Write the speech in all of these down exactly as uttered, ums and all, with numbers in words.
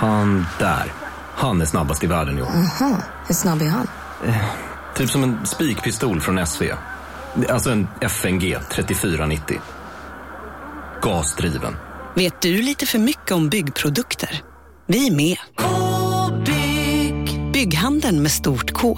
Han där. Han är snabbast i världen, jo. Aha, hur snabb är han? Eh, typ som en spikpistol från S V. Alltså en F N G trettiofyra nittio. Gasdriven. Vet du lite för mycket om byggprodukter? Vi är med. K-bygg. Bygghandeln med stort K.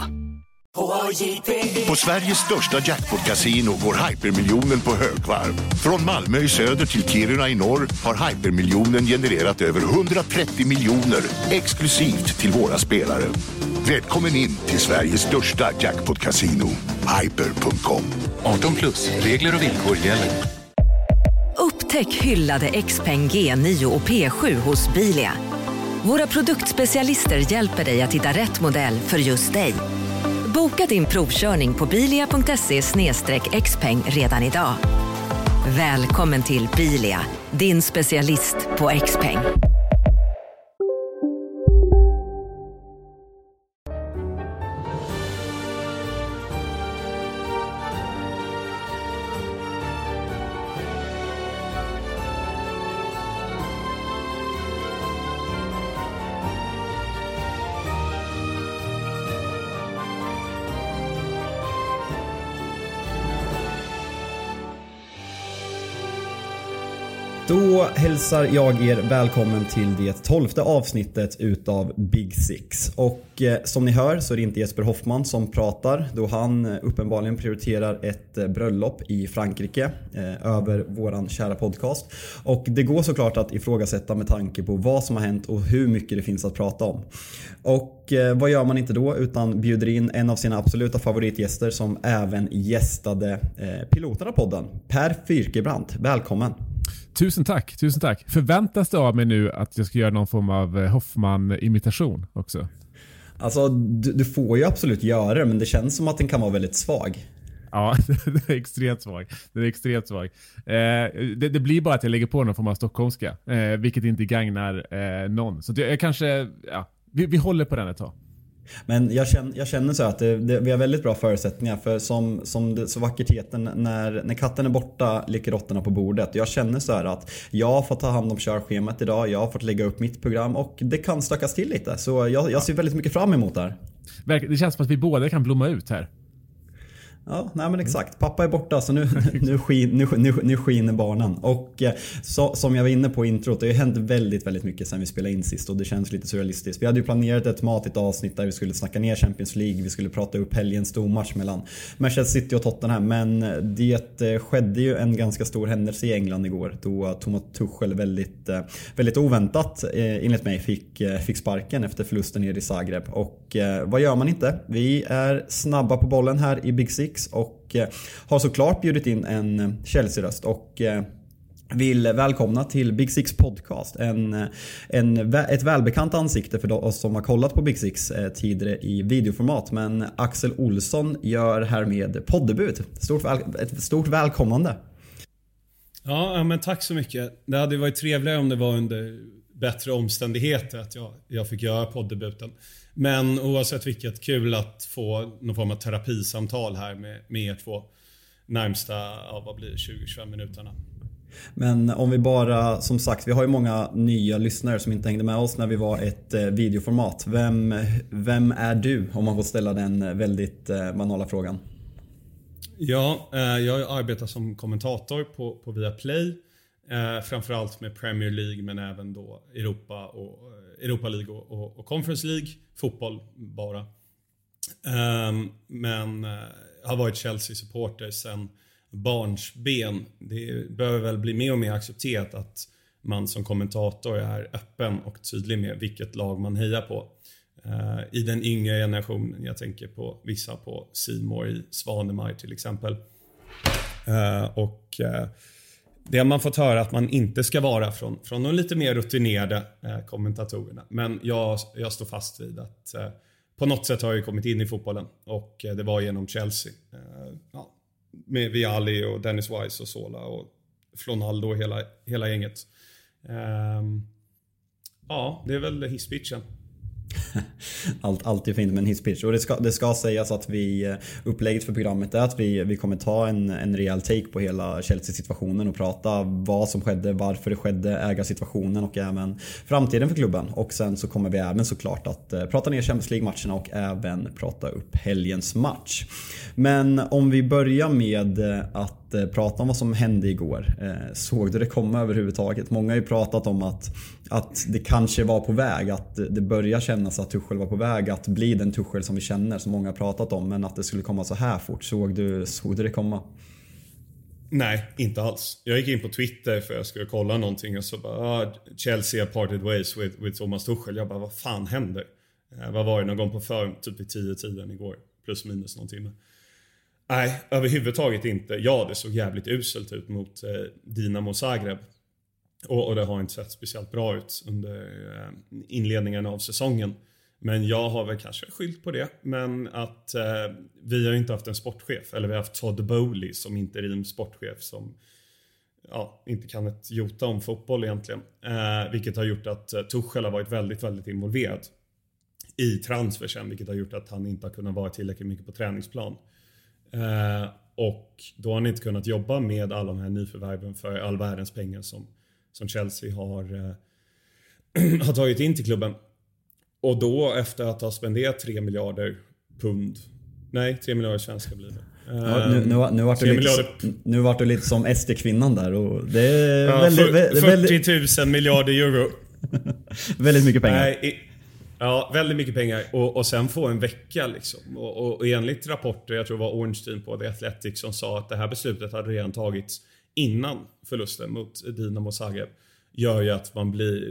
På Sveriges största jackpot-casino går hypermiljonen på högvarv. Från Malmö i söder till Kiruna i norr har hypermiljonen genererat över hundratrettio miljoner exklusivt till våra spelare. Välkommen in till Sveriges största jackpot-casino, hyper punkt com. arton plus, regler och villkor gäller. Upptäck hyllade Xpeng G nio och P sju hos Bilia. Våra produktspecialister hjälper dig att hitta rätt modell för just dig. Boka din provkörning på bilia punkt se slash xpeng redan idag. Välkommen till Bilia, din specialist på Xpeng. Då hälsar jag er välkommen till det tolfte avsnittet utav Big Six. Och eh, som ni hör så är det inte Jesper Hoffman som pratar, då han eh, uppenbarligen prioriterar ett eh, bröllop i Frankrike eh, över våran kära podcast. Och det går såklart att ifrågasätta med tanke på vad som har hänt och hur mycket det finns att prata om. Och eh, vad gör man inte då utan bjuder in en av sina absoluta favoritgäster som även gästade eh, piloterna podden, Per Fyrkebrant. Välkommen! Tusen tack, tusen tack. Förväntas det av mig nu att jag ska göra någon form av Hoffman-imitation också? Alltså, du, du får ju absolut göra det, men det känns som att den kan vara väldigt svag. Ja, den är extremt svag. Den är extremt svag. Eh, det, det blir bara att jag lägger på någon form av stockholmska, eh, vilket inte gagnar eh, någon. Så jag, jag kanske, ja, vi, vi håller på den ett tag. Men jag känner, jag känner så att det, det, vi har väldigt bra förutsättningar. För som, som det så vackert heter, när, när katten är borta ligger råttorna på bordet. Jag känner så här att jag har fått ta hand om körschemat idag. Jag har fått lägga upp mitt program och det kan stökas till lite. Så jag, jag ser väldigt mycket fram emot det här. Det känns som att vi båda kan blomma ut här. Ja, nej men exakt. Pappa är borta så nu, nu, skin, nu, nu, nu skiner barnen. Och så, som jag var inne på introt, det har hänt väldigt, väldigt mycket sen vi spelade in sist och det känns lite surrealistiskt. Vi hade ju planerat ett matigt avsnitt där vi skulle snacka ner Champions League. Vi skulle prata upp helgens stormatch mellan Manchester City och Tottenham. Men det skedde ju en ganska stor händelse i England igår då Thomas Tuchel väldigt, väldigt oväntat enligt mig fick, fick sparken efter förlusten nere i Zagreb. Och vad gör man inte? Vi är snabba på bollen här i Big Six och har såklart bjudit in en Chelsea-röst och vill välkomna till Big Six podcast. En, en, ett välbekant ansikte för oss som har kollat på Big Six tidigare i videoformat. Men Axel Olsson gör härmed poddebut. Stort väl, ett stort välkomnande. Ja, men tack så mycket. Det hade varit trevligare om det var under bättre omständigheter att jag, jag fick göra poddebuten. Men oavsett vilket, kul att få någon form av terapisamtal här med, med er två närmsta, ja, vad blir det, tjugo till tjugofem minuterna. Men om vi bara, som sagt, vi har ju många nya lyssnare som inte hängde med oss när vi var ett videoformat. Vem, vem är du, om man får ställa den väldigt banala frågan? Ja, jag arbetar som kommentator på, på Viaplay. Framförallt med Premier League men även då Europa och Europa League och, och, och Conference League, fotboll bara. Um, men uh, har varit Chelsea-supporter sedan barnsben. Det behöver väl bli mer och mer accepterat att man som kommentator är öppen och tydlig med vilket lag man hejar på. Uh, I den yngre generationen, jag tänker på vissa på C More i Svanemar till exempel. Uh, och uh, det har man fått höra att man inte ska vara från, från de lite mer rutinerade eh, kommentatorerna. Men jag, jag står fast vid att eh, på något sätt har jag kommit in i fotbollen. Och eh, det var genom Chelsea. Eh, ja, med Vialli och Dennis Wise och Sola och Flonaldo och hela, hela gänget. Eh, ja, det är väl hisspitchen. Allt, alltid fint med en hisspitch. Och det ska, det ska sägas att vi, upplägget för programmet är att vi, vi kommer ta en, en rejäl take på hela Chelsea-situationen och prata vad som skedde, varför det skedde, ägarsituationen och även framtiden för klubben. Och sen så kommer vi även såklart att uh, prata ner Champions League-matcherna och även prata upp helgens match. Men om vi börjar med att prata om vad som hände igår. Såg du det komma överhuvudtaget? Många har ju pratat om att, att det kanske var på väg, att det börjar kännas att Tuchel var på väg att bli den Tuchel som vi känner, som många har pratat om, men att det skulle komma så här fort. Såg du, såg du det komma? Nej, inte alls. Jag gick in på Twitter för jag skulle kolla någonting och så bara ah, Chelsea parted ways with, with Thomas Tuchel. Jag bara, vad fan händer? Eh, vad var det någon gång på för typ i tio tiden igår? Plus minus någon timme. Nej, överhuvudtaget inte. Ja, det såg jävligt uselt ut mot eh, Dinamo Zagreb. Och, och det har inte sett speciellt bra ut under eh, inledningen av säsongen. Men jag har väl kanske skyllt på det. Men att eh, vi har inte haft en sportchef. Eller vi har haft Todd Bowley som interim sportchef. Som ja, inte kan ett jota om fotboll egentligen. Eh, vilket har gjort att eh, Tuchel har varit väldigt, väldigt involverad i transfersen. Vilket har gjort att han inte har kunnat vara tillräckligt mycket på träningsplan. Uh, och då har han inte kunnat jobba med alla de här nyförvärven för all världens pengar som, som Chelsea har, uh, har tagit in till klubben. Och då efter att ha spenderat tre miljarder pund, nej tre miljarder svenska blir det. Uh, ja, nu, nu, nu vart du lite, miljarder... nu vart du lite som S D-kvinnan där och det är ja, väldigt, för, väldigt, fyrtio tusen miljarder euro. Väldigt mycket pengar. Nej, i, Ja, väldigt mycket pengar. Och, och sen få en vecka liksom. Och, och, och enligt rapporter, jag tror det var Ornstein på The Athletic som sa att det här beslutet hade redan tagits innan förlusten mot Dinamo Zagreb. Gör ju att man blir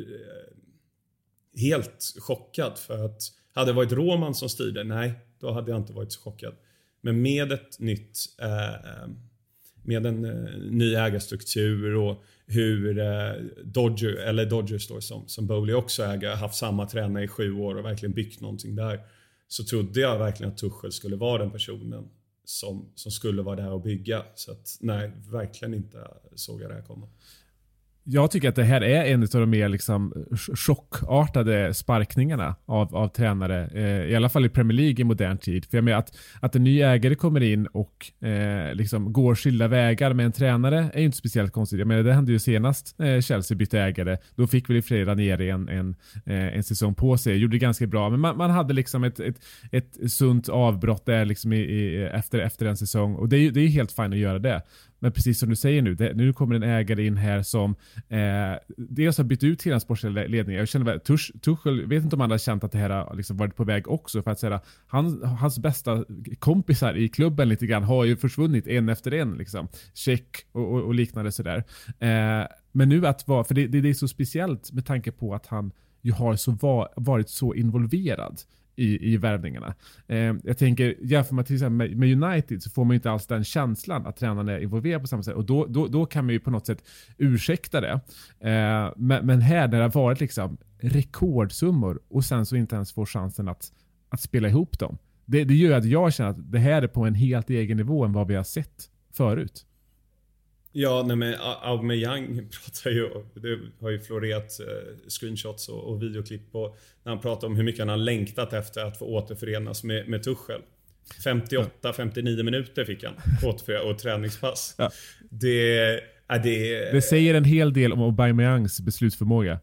eh, helt chockad. För att hade det varit Roman som styrde, nej, då hade jag inte varit så chockad. Men med ett nytt eh, med en eh, ny ägarstruktur och hur eh, Dodger, eller Dodgers då, som, som Bowley också äger, haft samma tränare i sju år och verkligen byggt någonting där, så trodde jag verkligen att Tuchel skulle vara den personen som, som skulle vara där och bygga. Så att nej, verkligen inte såg jag det här komma. Jag tycker att det här är en av de mer liksom chockartade sparkningarna av, av tränare, eh, i alla fall i Premier League i modern tid. För jag menar att, att en ny ägare kommer in och eh, liksom går skilda vägar med en tränare är ju inte speciellt konstigt. Jag menar, det hände ju senast eh, Chelsea bytte ägare. Då fick väl i flera ner en, en, eh, en säsong på sig. Gjorde det ganska bra. Men man, man hade liksom ett, ett, ett sunt avbrott där liksom i, i, efter, efter en säsong. Och det är ju det är helt fint att göra det. Men precis som du säger nu, det, nu kommer en ägare in här som eh, dels har bytt ut hela sportsliga ledningen. Jag känner att Tuch, Tuchel, vet inte om han har känt att det här har liksom varit på väg också. För att säga, han, hans bästa kompisar i klubben lite grann har ju försvunnit en efter en. Liksom. Check och, och, och liknande sådär. Eh, men nu att vara, för det, det, det är så speciellt med tanke på att han ju har så var, varit så involverad i, i värvningarna. Eh, jag tänker, jämför man till exempel med, med United så får man ju inte alls den känslan att tränarna är involverade på samma sätt. Och då, då, då kan man ju på något sätt ursäkta det. Eh, men, men här när det har varit liksom rekordsummor och sen så inte ens får chansen att, att spela ihop dem. Det, det gör att jag känner att det här är på en helt egen nivå än vad vi har sett förut. Ja, nej, men Aubameyang pratar ju, det har ju florerat eh, screenshots och, och videoklipp på när han pratar om hur mycket han har längtat efter att få återförenas med, med Tuchel. femtioåtta femtionio minuter fick han återförenas och träningspass. Ja. Det, är det, det säger en hel del om Aubameyangs beslutsförmåga.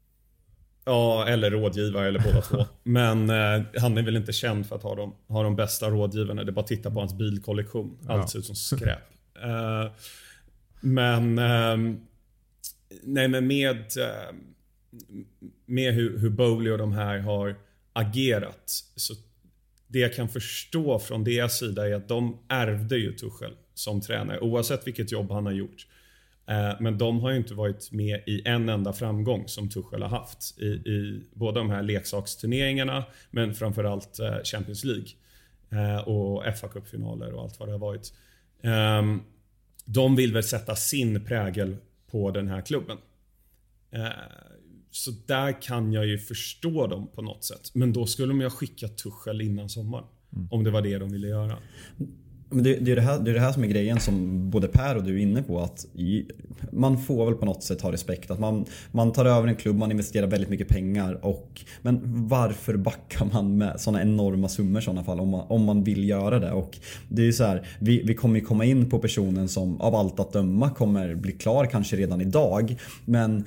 Ja, eller rådgivare eller båda två. Men eh, han är väl inte känd för att ha de, ha de bästa rådgivarna. Det är bara att titta på hans bilkollektion. Allt ja. ser ut som skräp. Uh, Men eh, nej, men med eh, med hur, hur Bowley och de här har agerat, så det jag kan förstå från deras sida är att de ärvde ju Tuchel som tränare oavsett vilket jobb han har gjort. Eh, men de har ju inte varit med i en enda framgång som Tuchel har haft i, i både de här leksaksturneringarna, men framförallt eh, Champions League eh, och F A-cupfinaler och allt vad det har varit. Eh, De vill väl sätta sin prägel på den här klubben. Eh, så där kan jag ju förstå dem på något sätt. Men då skulle de ju ha skickat Tuchel innan sommaren. Mm. Om det var det de ville göra. Men det, det, är det, här, det är det här som är grejen som både Per och du är inne på, att i, man får väl på något sätt ha respekt att man, man tar över en klubb, man investerar väldigt mycket pengar och, men varför backar man med sådana enorma summor i sådana fall om man, om man vill göra det? Och det är ju så här, vi, vi kommer ju komma in på personen som av allt att döma kommer bli klar kanske redan idag, men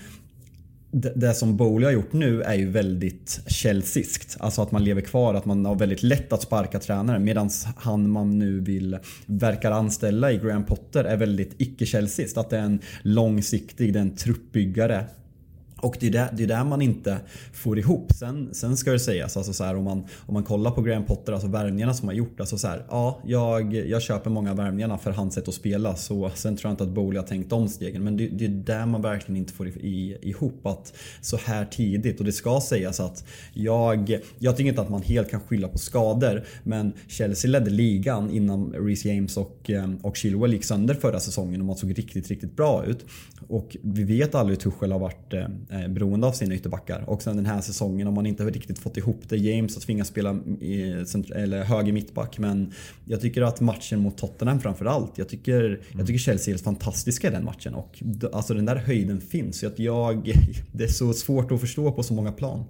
Det, det som Bowley har gjort nu är ju väldigt Chelseaskt. Alltså att man lever kvar, att man har väldigt lätt att sparka tränare, medan han man nu vill verkar anställa i Graham Potter är väldigt icke-Chelseaskt. Att det är en långsiktig, det är en truppbyggare. Och det är där, det är där man inte får ihop. Sen, sen ska det sägas, alltså så här, om, man, om man kollar på Graham Potter, alltså värvningarna som har gjort, alltså så här, ja, jag, jag köper många värvningarna för hans sätt att spela. Så sen tror jag inte att Bowley har tänkt om stegen. Men det, det är där man verkligen inte får i, ihop att så här tidigt. Och det ska sägas att jag, jag tycker inte att man helt kan skylla på skador. Men Chelsea ledde ligan innan Reece James och, och Chilwell gick sönder förra säsongen och man såg riktigt, riktigt bra ut. Och vi vet aldrig hur Tuchel har varit eh, beroende av sina ytterbackar. Och sen den här säsongen har man inte riktigt fått ihop det. James att tvingas spela i, eller höger mittback. Men jag tycker att matchen mot Tottenham framförallt, jag tycker, mm. jag tycker Chelsea är fantastiska i den matchen. Och alltså den där höjden finns. Så att jag, det är så svårt att förstå på så många plan.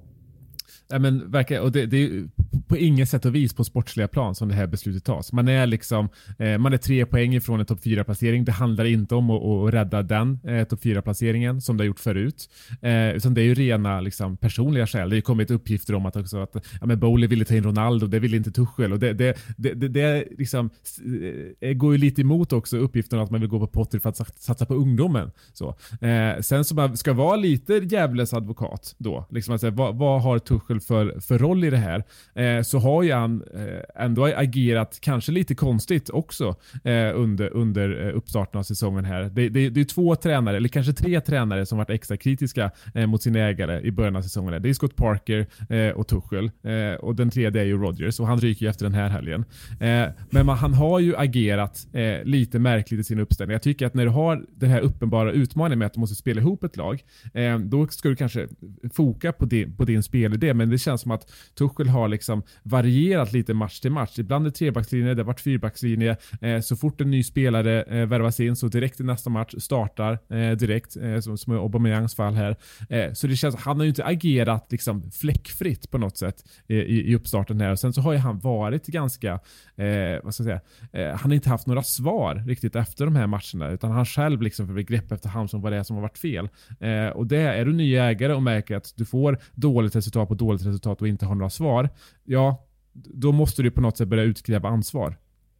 Ja, men verkar, och det, det är på inget sätt och vis på sportsliga plan som det här beslutet tas. Man är liksom eh, man är tre poäng ifrån en topp fyra placering. Det handlar inte om att, att rädda den eh, topp fyra placeringen som det har gjort förut. Eh, utan det är ju rena liksom, personliga skäl. Det har ju kommit uppgifter om att också att ja, men Bowley ville ta in Ronaldo, det ville inte Tuchel. Och det, det, det, det, det liksom, eh, går ju lite emot också uppgiften att man vill gå på Potter för att satsa på ungdomen. Så. Eh, sen så man ska vara lite djävulens advokat då. Liksom att säga, vad, vad har Tuchel för, för roll i det här? Eh, så har ju han eh, ändå agerat kanske lite konstigt också eh, under, under uppstarten av säsongen här. Det, det, det är två tränare, eller kanske tre tränare som varit extra kritiska eh, mot sina ägare i början av säsongen. Det är Scott Parker eh, och Tuchel eh, och den tredje är ju Rodgers och han ryker ju efter den här helgen. Eh, men man, han har ju agerat eh, lite märkligt i sin uppställning. Jag tycker att när du har den här uppenbara utmaningen med att du måste spela ihop ett lag, eh, då ska du kanske foka på din, på din spelidé, men det känns som att Tuchel har liksom varierat lite match till match. Ibland är det trebackslinje, det har varit fyrbackslinje. Eh, så fort en ny spelare eh, värvas in så direkt i nästa match startar eh, direkt, eh, som, som är Aubameyangs fall här. Eh, så det känns, han har ju inte agerat liksom fläckfritt på något sätt eh, i, i uppstarten här. Och sen så har ju han varit ganska, eh, vad ska jag säga, eh, han har inte haft några svar riktigt efter de här matcherna, utan han själv liksom får grepp efter hand som vad det är som har varit fel. Eh, och det är du ny ägare och märker att du får dåligt resultat på dåligt resultat och inte har några svar, ja, då måste du på något sätt börja utkräva ansvar.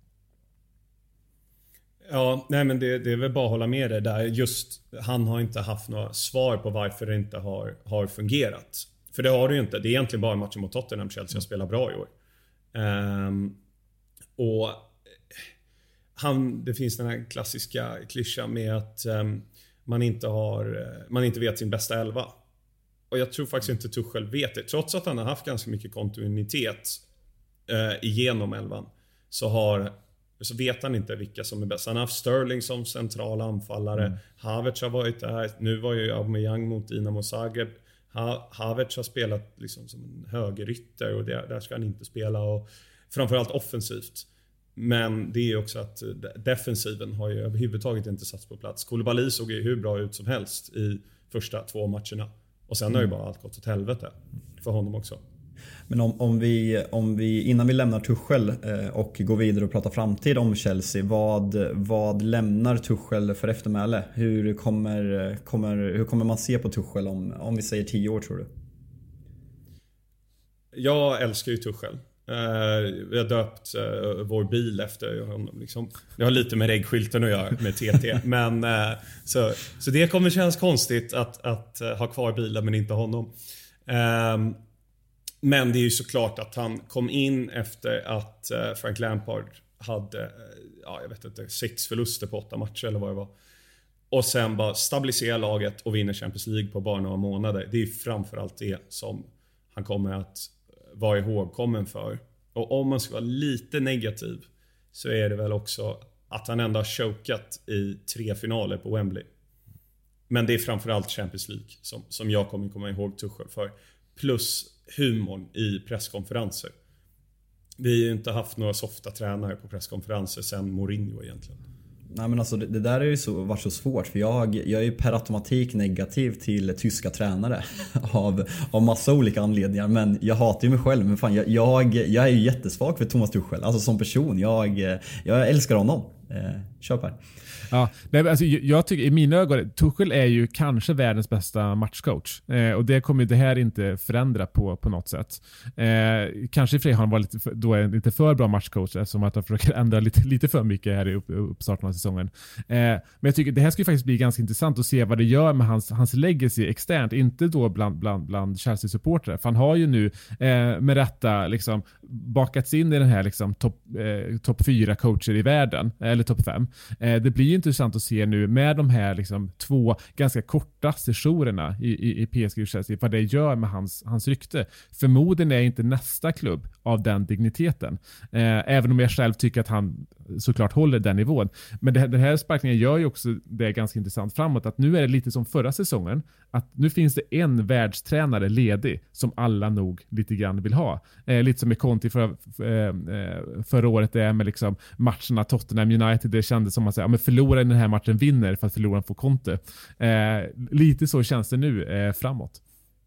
Ja, nej men det, det är väl bara att hålla med dig där. Just han har inte haft några svar på varför det inte har, har fungerat. För det har det ju inte. Det är egentligen bara matchen mot Tottenham Chelsea spelar bra i år. Um, och han, det finns den här klassiska klyschan med att um, man inte har, man inte vet sin bästa elva. Och jag tror faktiskt inte Tuchel vet det. Trots att han har haft ganska mycket kontinuitet eh, igenom elvan, så, har, så vet han inte vilka som är bäst. Han har haft Sterling som central anfallare. Mm. Havertz har varit där. Nu var ju Aubameyang mot Dinamo Zagreb. Ha, Havertz har spelat liksom som en högerytter och det, där ska han inte spela. Och framförallt offensivt. Men det är också att defensiven har ju överhuvudtaget inte satts på plats. Koulibaly såg ju hur bra ut som helst i första två matcherna. Och sen har ju bara allt gått åt helvete för honom också. Men om, om, vi, om vi, innan vi lämnar Tuchel eh, och går vidare och pratar framtid om Chelsea, vad, vad lämnar Tuchel för eftermäle? Hur kommer, kommer, hur kommer man se på Tuchel om, om vi säger tio år, tror du? Jag älskar ju Tuchel. Uh, vi har döpt uh, vår bil efter honom liksom. Det har lite med reggskylten att göra med T T. Men, uh, så, så det kommer kännas konstigt att, att uh, ha kvar bilen men inte honom. uh, Men det är ju såklart att han kom in efter att uh, Frank Lampard hade uh, ja, jag vet inte, sex förluster på åtta matcher eller vad det var. Och sen bara stabilisera laget och vinna Champions League på bara några månader. Det är framförallt det som han kommer att vara ihågkommen för. Och om man ska vara lite negativ så är det väl också att han ändå har chokat i tre finaler på Wembley. Men det är framförallt Champions League som, som jag kommer komma ihåg Tuchel för. Plus humorn i presskonferenser. vi har ju inte haft några softa tränare på presskonferenser sen Mourinho egentligen. Nej, men alltså det, det där är ju så, varit så svårt för jag, jag är ju per automatik negativ till tyska tränare av, av massa olika anledningar, men jag hatar ju mig själv. Men fan, jag, jag, jag är ju jättesvag för Thomas Tuchel, alltså som person. Jag, jag älskar honom. Eh, köp här. Ja, alltså, jag tycker i mina ögon Tuchel är ju kanske världens bästa matchcoach eh, och det kommer ju det här inte förändra på, på något sätt. Eh, kanske i och för sig har han varit lite för, då är inte för bra matchcoach eftersom att han försöker ändra lite, lite för mycket här i upp, uppstarten av säsongen. Eh, men jag tycker det här ska ju faktiskt bli ganska intressant att se vad det gör med hans, hans legacy externt, inte då bland, bland, bland Chelsea-supportrar. För han har ju nu eh, med rätta liksom bakats in i den här liksom topp eh, top fyra coacher i världen, eller topp fem. Eh, det blir ju intressant att se nu med de här liksom två ganska korta sessionerna i, i, i P S G och Chelsea vad det gör med hans, hans rykte. Förmodligen är inte nästa klubb av den digniteten. Eh, även om jag själv tycker att han såklart håller den nivån. Men det, den här sparkningen gör ju också det ganska intressant framåt, att nu är det lite som förra säsongen, att nu finns det en världstränare ledig som alla nog lite grann vill ha. Eh, lite som i Conte för, eh, förra året, det är med liksom matcherna Tottenham United, det kändes som att säga, ja, men förlora den här matchen vinner för att förlora får Conte. Eh, lite så känns det nu eh, framåt.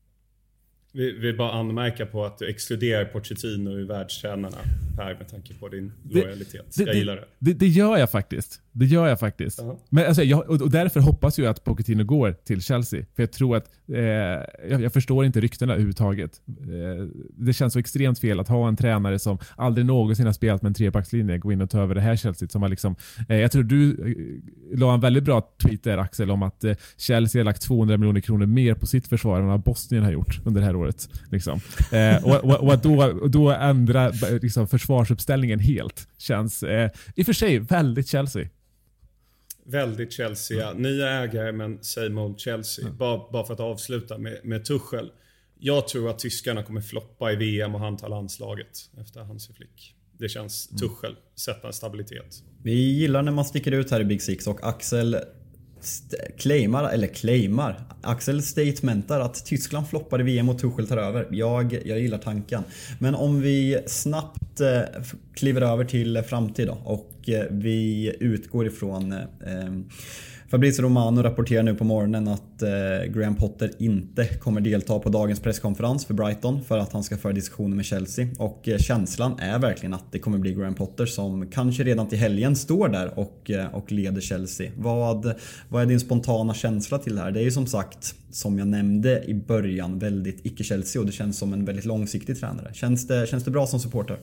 Vi vill bara anmärka på att du exkluderar Pochettino i världstränarna här med tanke på din det, lojalitet. Jag det, gillar det. det. Det gör jag faktiskt. Det gör jag faktiskt. Uh-huh. Men alltså, jag, och, och därför hoppas jag att Pochettino går till Chelsea. För jag tror att eh, jag, jag förstår inte ryktena överhuvudtaget. Eh, det känns så extremt fel att ha en tränare som aldrig någonsin har spelat med en trebackslinje gå in och ta över det här Chelsea. Som har liksom, eh, jag tror du eh, la en väldigt bra tweet där, Axel, om att eh, Chelsea har lagt tvåhundra miljoner kronor mer på sitt försvar än vad Bosnien har gjort under det här året. Liksom. Eh, och, och, och att då, då ändra liksom, försvarsuppställningen helt känns eh, i och för sig väldigt Chelsea. Väldigt Chelsea. Mm. Nya ägare men same old Chelsea. Mm. Bara, bara för att avsluta med, med Tuchel. Jag tror att tyskarna kommer floppa i V M och han tar landslaget efter Hansi Flick. Det känns mm. Tuchel. Sätta en stabilitet. Vi gillar när man sticker ut här i Big Six och Axel st- claimar, eller claimar. Axel statementar att Tyskland floppar i V M och Tuchel tar över. Jag, jag gillar tanken. Men om vi snabbt eh, kliver över till framtid då, och eh, vi utgår ifrån eh, Fabrizio Romano rapporterar nu på morgonen att eh, Graham Potter inte kommer delta på dagens presskonferens för Brighton för att han ska föra diskussioner med Chelsea. Och eh, känslan är verkligen att det kommer bli Graham Potter som kanske redan till helgen står där och, eh, och leder Chelsea. Vad, vad är din spontana känsla till det här? Det är ju som sagt, som jag nämnde i början, väldigt icke-Chelsea och det känns som en väldigt långsiktig tränare. Känns det, känns det bra som supporter?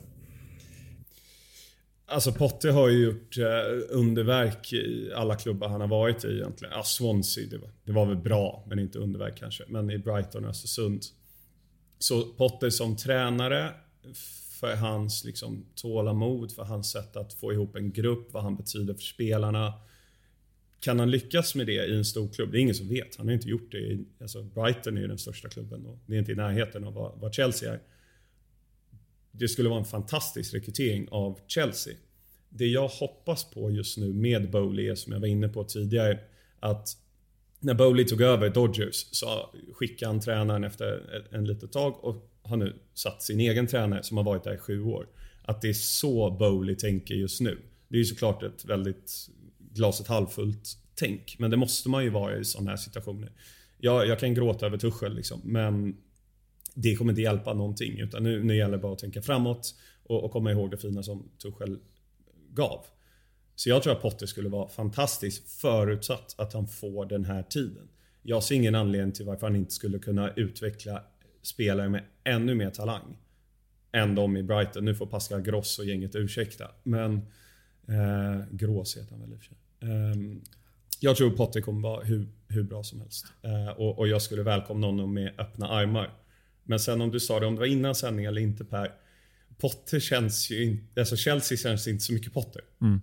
Alltså Potter har ju gjort eh, underverk i alla klubbar han har varit i egentligen. Ja, Swansea, det var, det var väl bra, men inte underverk kanske. Men i Brighton och Östersund. Så Potter som tränare, för hans liksom, tålamod, för hans sätt att få ihop en grupp, vad han betyder för spelarna. Kan han lyckas med det i en stor klubb? Det är ingen som vet. Han har inte gjort det. I, alltså Brighton är ju den största klubben och det är inte i närheten av vad, vad Chelsea är. Det skulle vara en fantastisk rekrytering av Chelsea. Det jag hoppas på just nu med Bowley är, som jag var inne på tidigare, att när Bowley tog över Dodgers så skickade han tränaren efter en litet tag och har nu satt sin egen tränare som har varit där i sju år. Att det är så Bowley tänker just nu. Det är ju såklart ett väldigt glaset halvfullt tänk, men det måste man ju vara i sådana här situationer. Jag, jag kan gråta över Tuchel liksom, men det kommer inte hjälpa någonting, utan nu, nu gäller det bara att tänka framåt och, och komma ihåg det fina som Tuchel gav. Så jag tror att Potter skulle vara fantastisk förutsatt att han får den här tiden. Jag ser ingen anledning till varför han inte skulle kunna utveckla spelare med ännu mer talang än de i Brighton. Nu får Pascal Gross och gänget ursäkta, men eh, Gross heter han väl i och för sig. Eh, jag tror Potter kommer vara hur, hur bra som helst. Eh, och, och jag skulle välkomna honom med öppna armar. Men sen om du sa det, om det var innan sändning eller inte, Per, Potter känns ju inte, alltså Chelsea känns inte så mycket Potter. Mm.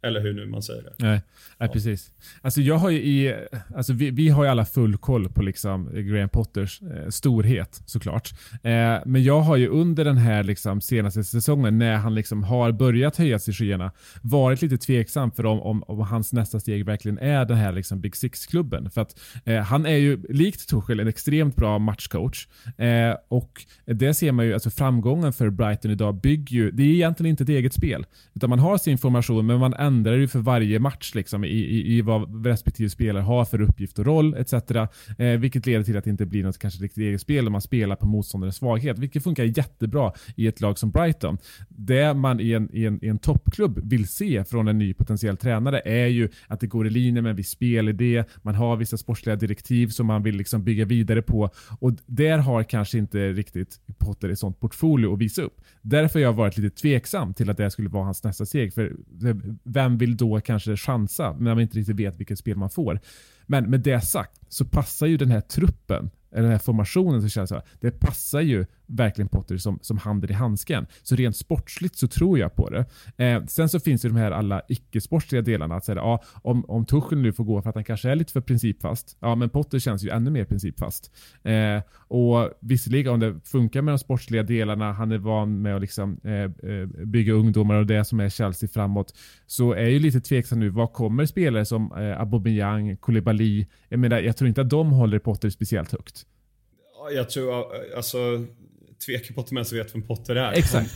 Eller hur nu man säger det. Nej, nej precis. Alltså jag har ju i, alltså vi, vi har ju alla full koll på liksom Graham Potters eh, storhet såklart. Eh, men jag har ju under den här liksom senaste säsongen när han liksom har börjat höja sig i skyarna varit lite tveksam för om, om, om hans nästa steg verkligen är den här liksom Big Six-klubben. För att eh, han är ju likt Tuchel en extremt bra matchcoach. Eh, och det ser man ju, alltså framgången för Brighton idag bygger ju, det är egentligen inte ett eget spel. Utan man har sin formation men man ändrar ju för varje match liksom, i, i, i vad respektive spelare har för uppgift och roll et cetera. Eh, vilket leder till att det inte blir något kanske riktigt eget spel och man spelar på motståndarens svaghet. Vilket funkar jättebra i ett lag som Brighton. Det man i en, i en, i en toppklubb vill se från en ny potentiell tränare är ju att det går i linje med en viss spelidé. Man har vissa sportsliga direktiv som man vill liksom bygga vidare på. Och där har kanske inte riktigt Potter ett sånt portfolio att visa upp. Därför har jag varit lite tveksam till att det skulle vara hans nästa steg. För vem vill då kanske chansa när man inte riktigt vet vilket spel man får. Men med det sagt så passar ju den här truppen, eller den här formationen, så känns det, det passar ju verkligen Potter som, som handen i handsken. Så rent sportsligt så tror jag på det. Eh, sen så finns det de här alla icke-sportsliga delarna. Att säga, ja, om, om Tuchel nu får gå för att han kanske är lite för principfast. Ja, men Potter känns ju ännu mer principfast. Eh, och visserligen om det funkar med de sportsliga delarna, han är van med att liksom, eh, bygga ungdomar och det som är Chelsea framåt, så är ju lite tveksam nu. Vad kommer spelare som eh, Aubameyang, Koulibaly? Jag menar, jag tror inte att de håller Potter speciellt högt. Jag tror, alltså tvekar Potter med så vet vem Potter är. Exakt.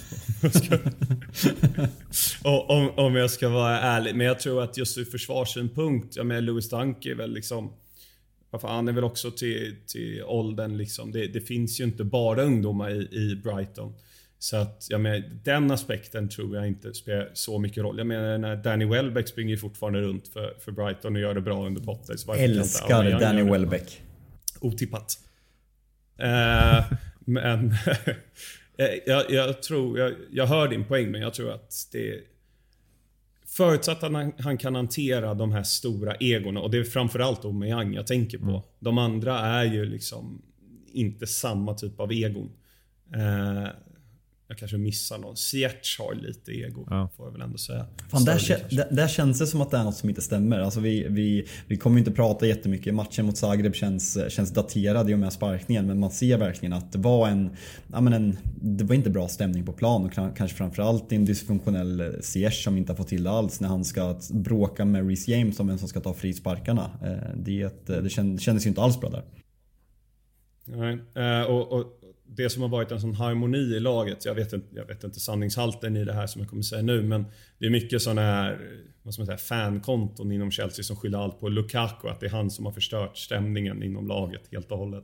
och, om, om jag ska vara ärlig. Men jag tror att just ur försvarssynpunkt, jag menar Lewis Dunk är väl liksom, han är väl också till, till åldern liksom. Det, det finns ju inte bara ungdomar i, i Brighton. Så att, jag menar, den aspekten tror jag inte spelar så mycket roll. Jag menar, när Danny Welbeck springer fortfarande runt för, för Brighton och gör det bra under Potter. Så älskar inte Danny Welbeck. Otippat. Uh, men jag, jag tror jag, jag hör din poäng, men jag tror att det förutsatt att han, han kan hantera de här stora egorna, och det är framförallt Aubameyang jag tänker på. Mm. De andra är ju liksom inte samma typ av egon. Uh, Jag kanske missar någon. Ziyech har lite ego, ja. Får jag väl ändå säga. Fan, där, där, där känns det som att det är något som inte stämmer. Alltså vi, vi, vi kommer inte prata jättemycket. Matchen mot Zagreb känns, känns daterad i och med sparkningen. Men man ser verkligen att det var en, ja, men en det var inte bra stämning på plan. Och kanske framförallt en dysfunktionell Ziyech som inte har fått till det alls när han ska bråka med Reece James om vem som ska ta frisparkarna. Det, det kändes ju inte alls bra där. Nej, och, och det som har varit en sån harmoni i laget, jag vet inte, jag vet inte sanningshalten i det här som jag kommer säga nu, men det är mycket såna här, vad ska man säga, fankonton inom Chelsea som skyller allt på Lukaku, att det är han som har förstört stämningen inom laget helt och hållet.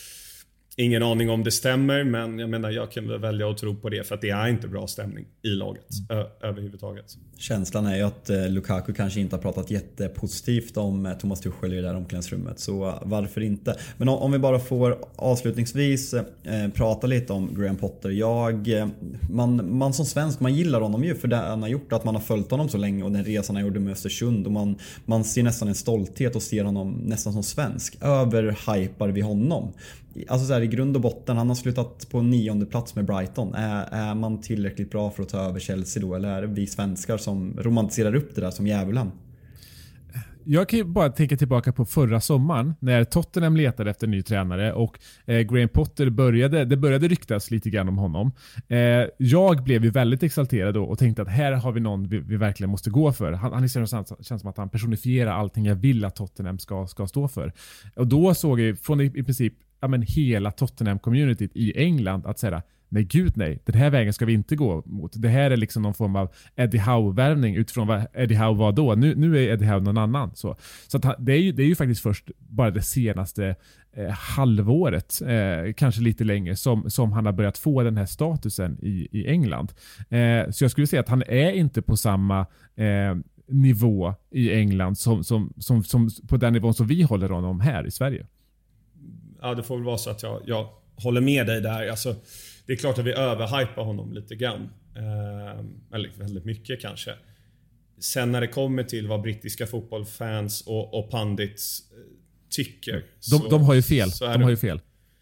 Ingen aning om det stämmer, men jag menar, jag kan väl välja att tro på det, för att det är inte bra stämning i laget mm. ö- överhuvudtaget. Känslan är ju att eh, Lukaku kanske inte har pratat jättepositivt om eh, Thomas Tuchel i det där omklädningsrummet, så uh, varför inte? Men om, om vi bara får avslutningsvis eh, prata lite om Graham Potter. Jag, eh, man, man som svensk, man gillar honom ju för det han har gjort, att man har följt honom så länge och den resan han gjorde med Östersund, och man, man ser nästan en stolthet och ser honom nästan som svensk. Överhypar vi honom? Alltså så här, i grund och botten, han har slutat på nionde plats med Brighton. Är, är man tillräckligt bra för att ta över Chelsea då? Eller är det vi svenskar som romantiserar upp det där som djävulen? Jag kan ju bara tänka tillbaka på förra sommaren när Tottenham letade efter en ny tränare och eh, Graham Potter började, det började ryktas lite grann om honom. Eh, jag blev ju väldigt exalterad då och tänkte att här har vi någon vi, vi verkligen måste gå för. Han, han känns, känns som att han personifierar allting jag vill att Tottenham ska, ska stå för. Och då såg jag från i, i princip ja, men hela Tottenham-communityt i England att säga, nej gud nej, den här vägen ska vi inte gå mot. Det här är liksom någon form av Eddie Howe-värvning utifrån vad Eddie Howe var då. Nu, nu är Eddie Howe någon annan. Så, så att det, är ju, det är ju faktiskt först bara det senaste eh, halvåret, eh, kanske lite längre, som, som han har börjat få den här statusen i, i England. Eh, så jag skulle säga att han är inte på samma eh, nivå i England som, som, som, som på den nivån som vi håller honom här i Sverige. Ja, det får väl vara så att jag, jag håller med dig där. Alltså, det är klart att vi överhypar honom lite grann. Eh, eller väldigt mycket kanske. Sen när det kommer till vad brittiska fotbollsfans och, och pandits eh, tycker. De, så, de har ju fel. De det, har ju fel.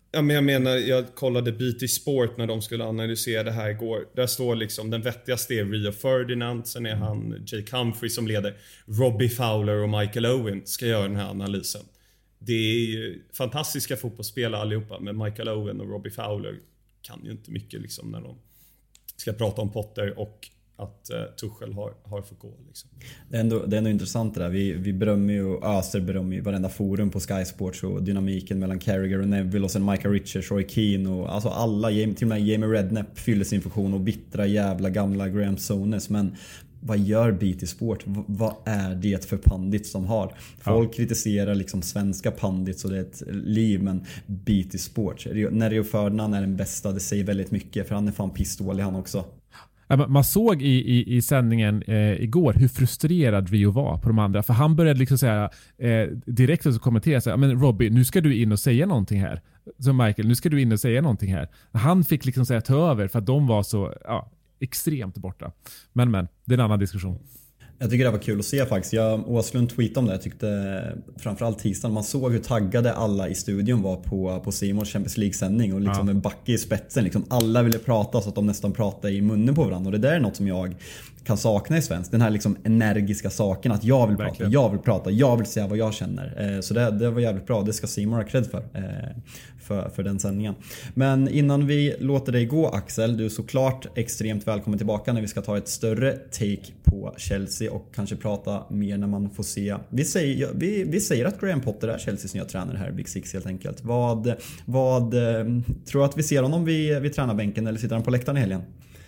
Ja, men jag menar, jag kollade B T Sport när de skulle analysera det här igår. Där står liksom den vettigaste är Rio Ferdinand, sen är han Jake Humphrey som leder. Robbie Fowler och Michael Owen ska göra den här analysen. Det är ju fantastiska fotbollsspelare allihopa, men Michael Owen och Robbie Fowler kan ju inte mycket liksom när de ska prata om Potter och att uh, Tuchel har, har fått gå. Liksom. Det, är ändå, det är ändå intressant det där. Vi, vi berömmer ju och öser berömmer ju varenda forum på Sky Sports och dynamiken mellan Carragher och Neville och sen Micah Richards, Roy Keane och alltså alla, till och med Jamie Redknapp fyller sin funktion och bittra jävla gamla Graham Souness. Men vad gör B T Sport? V- vad är det för pandit som har? Folk ja. kritiserar liksom svenska pandits och det är ett liv, men B T Sport, när Rio Ferdinand är den bästa, det säger väldigt mycket, för han är fan pistol i han också. Man såg i, i, i sändningen eh, igår hur frustrerad Rio var på de andra. För han började liksom säga eh, direkt så kommentera så här, men Robbie, nu ska du in och säga någonting här. Så Michael, nu ska du in och säga någonting här. Han fick liksom säga ta över för att de var så ja, extremt borta. Men men, det är en annan diskussion. Jag tycker det var kul att se faktiskt. Jag, Åslund tweetade om det. Jag tyckte framförallt tisdagen, man såg hur taggade alla i studion var på, på C Mors Champions League-sändning. Och liksom ja. med Backe i spetsen. Liksom alla ville prata så att de nästan pratade i munnen på varandra. Och det där är något som jag kan sakna i svensk. Den här liksom energiska saken. Att jag vill Verkligen. prata, jag vill prata, jag vill säga vad jag känner. Så det, det var jävligt bra. Det ska C More ha cred för, för. För den sändningen. Men innan vi låter dig gå, Axel. Du är såklart extremt välkommen tillbaka när vi ska ta ett större take på Chelsea. Och kanske prata mer när man får se. Vi säger, vi, vi säger att Graham Potter är Chelseas nya tränare här, Big Six helt enkelt. Vad, vad tror du att vi ser honom vid, vid tränarbänken, eller sitter han på läktaren i helgen?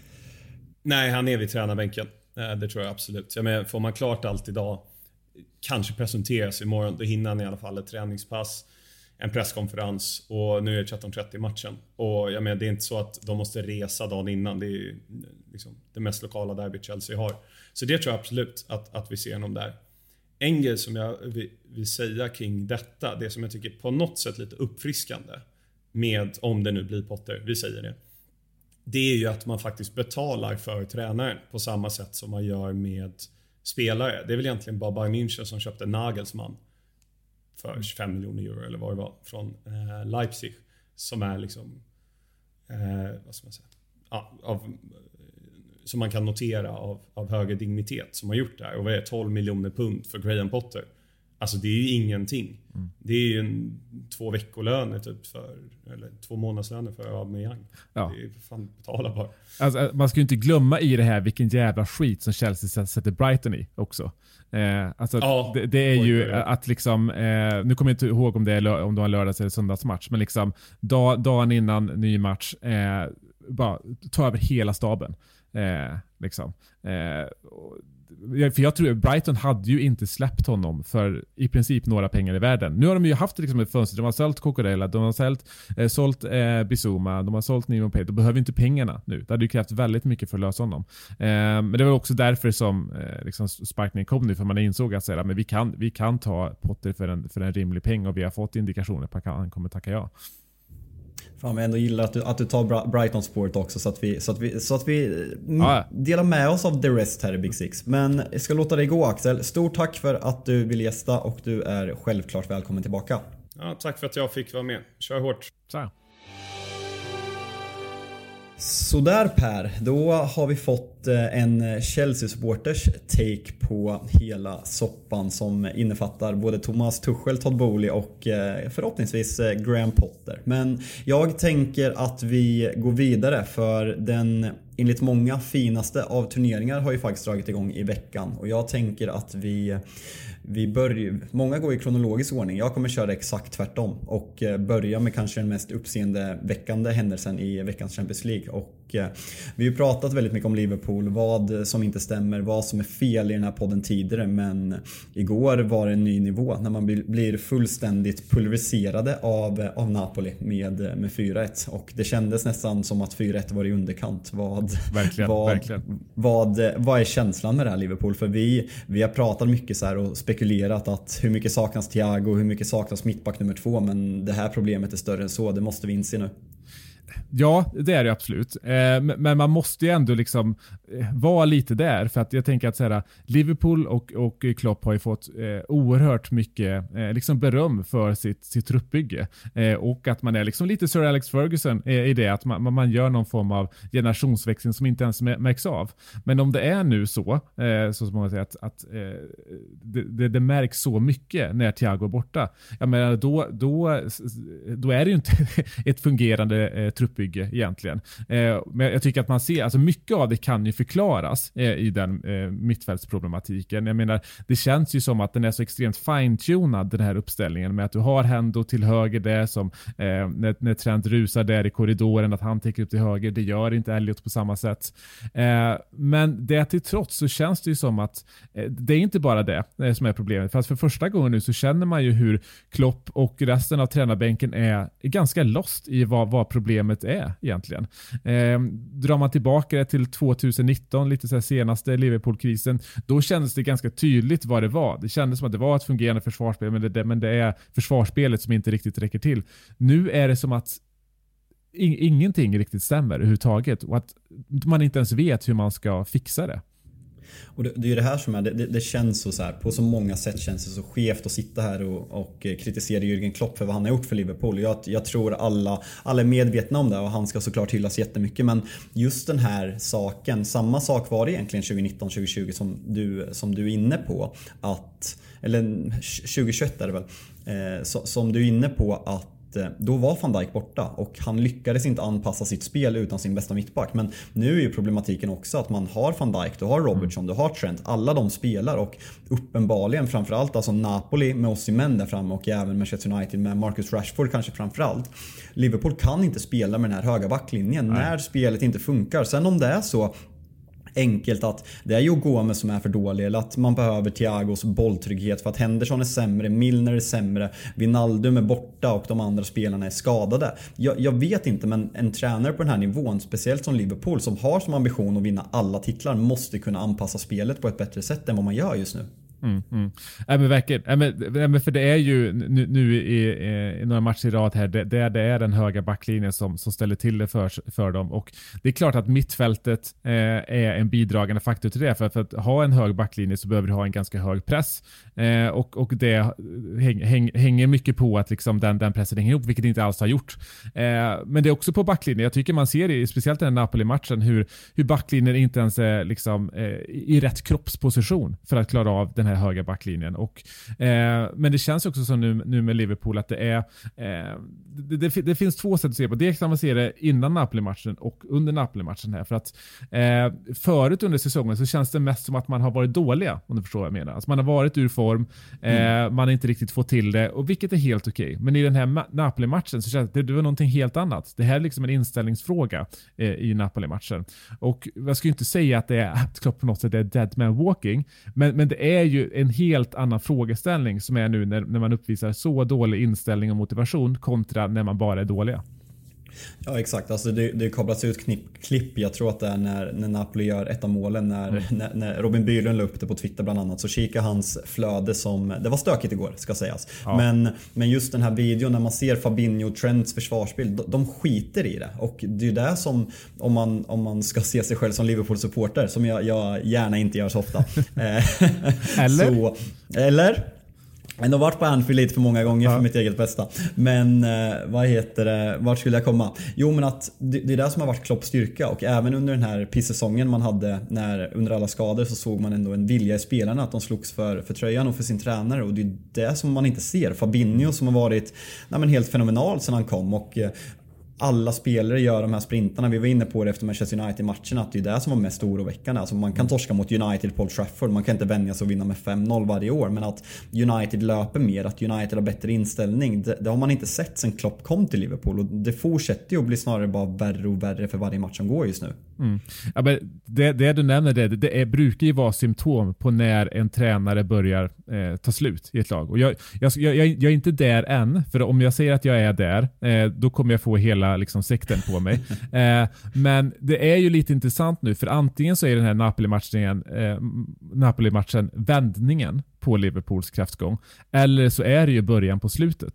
Nej, han är vid tränarbänken. Det tror jag absolut. Jag menar, får man klart allt idag, kanske presenteras imorgon, då hinner han i alla fall ett träningspass, en presskonferens, och nu är det tretton trettio matchen. Och jag menar, det är inte så att de måste resa dagen innan. Det är ju liksom det mest lokala derby Chelsea har. Så det tror jag absolut att, att vi ser honom där. En grej som jag vill, vill säga kring detta, det som jag tycker på något sätt lite uppfriskande med, om det nu blir Potter, vi säger det, det är ju att man faktiskt betalar för tränaren på samma sätt som man gör med spelare. Det är väl egentligen bara Bayern München som köpte Nagelsmann för tjugofem miljoner euro eller vad det var från eh, Leipzig, som är liksom eh, vad ska man säga, ja, av, som man kan notera av, av högre dignitet som har gjort det här. Och vad är tolv miljoner pund för Graham Potter? Alltså det är ju ingenting. Mm. Det är ju en två veckolöner typ för, eller två månadslöner för Aubameyang. Ja. Det är fan betala bara. Alltså, man ska ju inte glömma i det här vilken jävla skit som Chelsea sätter Brighton i också. Eh, alltså ja, det, det är ju det. Att liksom eh, nu kommer jag inte ihåg om det är om det var lördags eller söndagsmatch, men liksom dag, dagen innan ny match eh, bara ta över hela staben. Eh, liksom. Eh, för jag tror att Brighton hade ju inte släppt honom för i princip några pengar i världen. Nu har de ju haft liksom ett fönster. De har sålt Cocorella, de har sålt, eh, sålt eh, Bissouma, de har sålt Nimo Pay. De behöver inte pengarna nu. Det hade ju krävt väldigt mycket för att lösa honom. Eh, men det var också därför som eh, liksom sparkningen kom nu, för man insåg att säga, men vi kan, vi kan ta Potter för en, för en rimlig peng, och vi har fått indikationer på att han kommer tacka ja. Fan, jag ändå gillar att du, att du tar Brighton Sport också, så att vi, så att vi, så att vi ja. delar med oss av the rest här i Big Six. Men jag ska låta dig gå, Axel. Stort tack för att du vill gästa, och du är självklart välkommen tillbaka. Ja, tack för att jag fick vara med. Kör hårt. Så. Så där Per, då har vi fått en Chelsea-supporters take på hela soppan som innefattar både Thomas Tuchel, Todd Boehly och förhoppningsvis Graham Potter. Men jag tänker att vi går vidare, för den enligt många finaste av turneringar har ju faktiskt dragit igång i veckan. Och jag tänker att vi, vi börjar, många går i kronologisk ordning. Jag kommer köra exakt tvärtom och börja med kanske den mest uppseendeväckande händelsen i veckans Champions League. Och vi har ju pratat väldigt mycket om Liverpool, vad som inte stämmer, vad som är fel i den här podden tidigare. Men igår var det en ny nivå när man blir fullständigt pulveriserade av, av Napoli med, med fyra ett. Och det kändes nästan som att fyra ett var i underkant. Vad, verkligen, vad, verkligen. Vad, vad är känslan med det här Liverpool? För vi, vi har pratat mycket så här och spekulerat att hur mycket saknas Thiago, hur mycket saknas mittback nummer två. Men det här problemet är större än så, det måste vi inse nu. Ja, det är det absolut. Eh, men man måste ju ändå liksom eh, vara lite där, för att jag tänker att så här, Liverpool och, och Klopp har ju fått eh, oerhört mycket eh, liksom beröm för sitt, sitt truppbygge. Eh, och att man är liksom lite Sir Alex Ferguson eh, i det, att man, man gör någon form av generationsväxling som inte ens märks av. Men om det är nu så, eh, så som man säger att, att eh, det, det, det märks så mycket när Thiago är borta, jag menar, då, då, då är det ju inte ett fungerande eh, truppbygge egentligen. Eh, men jag tycker att man ser, alltså mycket av det kan ju förklaras eh, i den eh, mittfältsproblematiken. Jag menar, det känns ju som att den är så extremt fine-tunad, den här uppställningen, med att du har Hendo till höger där som eh, när, när Trent rusar där i korridoren, att han täcker upp till höger. Det gör inte Elliot på samma sätt. Eh, men det till trots så känns det ju som att eh, det är inte bara det eh, som är problemet. För att för första gången nu så känner man ju hur Klopp och resten av tränarbänken är ganska lost i vad, vad problemet är egentligen. Eh, drar man tillbaka det till tjugonitton, lite så här senaste Liverpool-krisen, då kändes det ganska tydligt vad det var. Det kändes som att det var ett fungerande försvarsspel, men det, men det är försvarsspelet som inte riktigt räcker till. Nu är det som att in, ingenting riktigt stämmer överhuvudtaget, och att man inte ens vet hur man ska fixa det. Och det, det är ju det här som är, det, det känns så, så här, på så många sätt känns det så skevt att sitta här och, och kritisera Jürgen Klopp för vad han har gjort för Liverpool. Jag, jag tror alla, alla är medvetna om det, och han ska såklart hyllas jättemycket, men just den här saken, samma sak var det egentligen tjugonitton tjugohundratjugo som du, som du är inne på, att, eller tjugohundratjugoett är det väl, eh, så, som du är inne på, att då var Van Dijk borta och han lyckades inte anpassa sitt spel utan sin bästa mittback. Men nu är ju problematiken också att man har Van Dijk, du har Robertson, du har Trent. Alla de spelar, och uppenbarligen framförallt alltså Napoli med Osimhen där framme, och även Manchester United med Marcus Rashford kanske framförallt. Liverpool kan inte spela med den här höga backlinjen. Nej. När spelet inte funkar. Sen om det är så enkelt att det är ju Gomez som är för dålig, eller att man behöver Thiagos bolltrygghet för att Henderson är sämre, Milner är sämre, Wijnaldum är borta och de andra spelarna är skadade. Jag, jag vet inte, men en tränare på den här nivån, speciellt som Liverpool som har som ambition att vinna alla titlar, måste kunna anpassa spelet på ett bättre sätt än vad man gör just nu. Mm, mm. Ja, men verkligen. Ja, men, ja, men för det är ju nu, nu i, i några matcher i rad här, det, det, det är den höga backlinjen som, som ställer till det för, för dem, och det är klart att mittfältet eh, är en bidragande faktor till det, för, för att ha en hög backlinje så behöver du ha en ganska hög press, eh, och, och det häng, häng, hänger mycket på att liksom den, den pressen hänger ihop, vilket det inte alls har gjort. Eh, men det är också på backlinjen, jag tycker man ser i, speciellt i den Napoli-matchen, hur, hur backlinjen inte ens är liksom, eh, i rätt kroppsposition för att klara av den här höga backlinjen. Och, eh, men det känns också som nu, nu med Liverpool att det är eh, det, det, det finns två sätt att se på. Det kan man se det innan Napoli-matchen och under Napoli-matchen här, för att eh, förut under säsongen så känns det mest som att man har varit dåliga, om du förstår vad jag menar. Alltså man har varit ur form, eh, mm. man har inte riktigt fått till det, och vilket är helt okej. Men i den här Ma- Napoli-matchen så känns det, det var någonting helt annat. Det här är liksom en inställningsfråga eh, i Napoli-matchen. Och jag ska ju inte säga att det är att Klopp på något sätt är dead man walking, men, men det är ju en helt annan frågeställning som är nu när, när man uppvisar så dålig inställning och motivation kontra när man bara är dåliga. Ja, exakt. Alltså det, det kopplas ut knipp, klipp. Jag tror att det är när, när Napoli gör ett av målen, när, mm. när, när Robin Bylund la upp det på Twitter bland annat, så kika hans flöde som, det var stökigt igår ska sägas. Ja. Men, men just den här videon när man ser Fabinho och Trents försvarsspel, de, de skiter i det. Och det är det som, om man, om man ska se sig själv som Liverpool-supporter, som jag, jag gärna inte gör så ofta. Eller? Så, eller? Men de har varit på Anfield lite för många gånger, ja, för mitt eget bästa. Men eh, vad heter det? Vart skulle jag komma? Jo, men att det, det är det som har varit Klopps styrka. Och även under den här pissäsongen man hade, när under alla skador, så såg man ändå en vilja i spelarna att de slogs för, för tröjan och för sin tränare. Och det är det som man inte ser. Fabinho som har varit nej, men helt fenomenal sedan han kom. Och eh, alla spelare gör de här sprintarna. Vi var inne på det efter Manchester United-matchen, att det är det som var mest oroväckande. Alltså man kan torska mot United på Old Trafford. Man kan inte vänja sig och vinna med fem noll varje år. Men att United löper mer, att United har bättre inställning, det, det har man inte sett sen Klopp kom till Liverpool. Och det fortsätter ju att bli snarare bara värre och värre för varje match som går just nu. Mm. Ja, men det, det du nämner, det, det är, brukar ju vara symptom på när en tränare börjar eh, ta slut i ett lag. Och jag, jag, jag, jag är inte där än, för om jag säger att jag är där, eh, då kommer jag få hela liksom, sekten på mig. eh, men det är ju lite intressant nu, för antingen så är den här Napoli-matchen, eh, Napoli-matchen vändningen på Liverpools kraftgång, eller så är det ju början på slutet.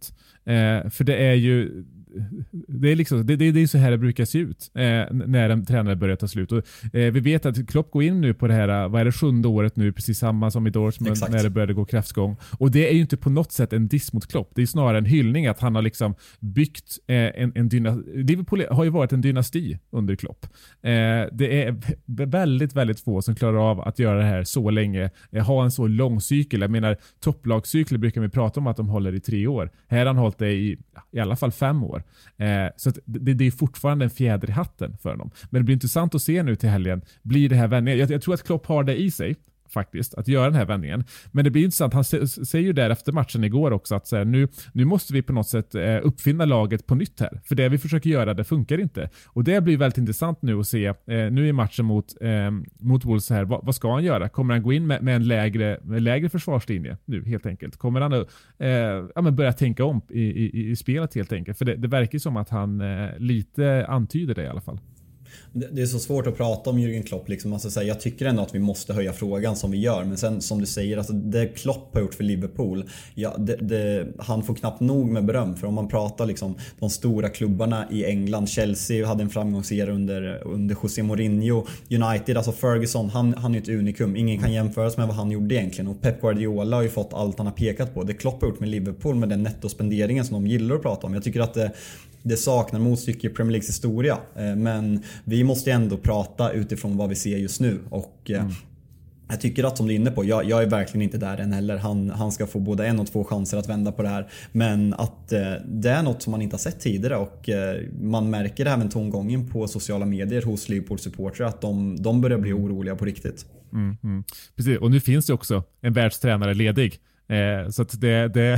Eh, för det är ju det är liksom det, det, det är så här det brukar se ut eh, när en tränare börjar ta slut. Och, eh, vi vet att Klopp går in nu på det här, vad är det, sjunde året nu, precis samma som i Dortmund när det började gå kraftsgång. Och det är ju inte på något sätt en diss mot Klopp. Det är snarare en hyllning att han har liksom byggt eh, en, en dynasti. Liverpool har ju varit en dynasti under Klopp. Eh, det är väldigt, väldigt få som klarar av att göra det här så länge, eh, ha en så lång cykel. Jag menar, topplagscykler brukar vi prata om att de håller i tre år. Här har han hållit det i i alla fall fem år. Eh, så att det, det är fortfarande en fjäder i hatten för dem. Men det blir intressant att se nu till helgen. Blir det här vändningen? Jag, jag tror att Klopp har det i sig faktiskt, att göra den här vändningen. Men det blir intressant. Han säger ju där efter matchen igår också att så här, nu, nu måste vi på något sätt eh, uppfinna laget på nytt här. För det vi försöker göra, det funkar inte. Och det blir väldigt intressant nu att se, eh, nu i matchen mot, eh, mot Wolves här, vad, vad ska han göra? Kommer han gå in med, med en lägre, med lägre försvarslinje nu helt enkelt? Kommer han att eh, ja, men börja tänka om i, i, i spelet helt enkelt? För det, det verkar som att han eh, lite antyder det i alla fall. Det är så svårt att prata om Jürgen Klopp liksom. Alltså, så här, jag tycker ändå att vi måste höja frågan som vi gör. Men sen som du säger, alltså, det Klopp har gjort för Liverpool, ja, det, det, han får knappt nog med beröm. För om man pratar liksom, de stora klubbarna i England, Chelsea hade en framgångsserie under, under José Mourinho, United, alltså Ferguson, han, han är ett unikum. Ingen kan jämföras med vad han gjorde egentligen. Och Pep Guardiola har ju fått allt han har pekat på. Det Klopp har gjort med Liverpool, med den nettospenderingen som de gillar att prata om. Jag tycker att det Det saknar motstycke i Premier Leagues historia. Men vi måste ändå prata utifrån vad vi ser just nu. Och mm. jag tycker att som du är inne på, jag, jag är verkligen inte där än heller. Han, han ska få både en och två chanser att vända på det här. Men att eh, det är något som man inte har sett tidigare. Och eh, man märker även tongången på sociala medier hos Liverpool-supportrar. Att de, de börjar bli oroliga på riktigt. Mm, mm. Precis, och nu finns det också en världstränare ledig. Eh, så att det, det,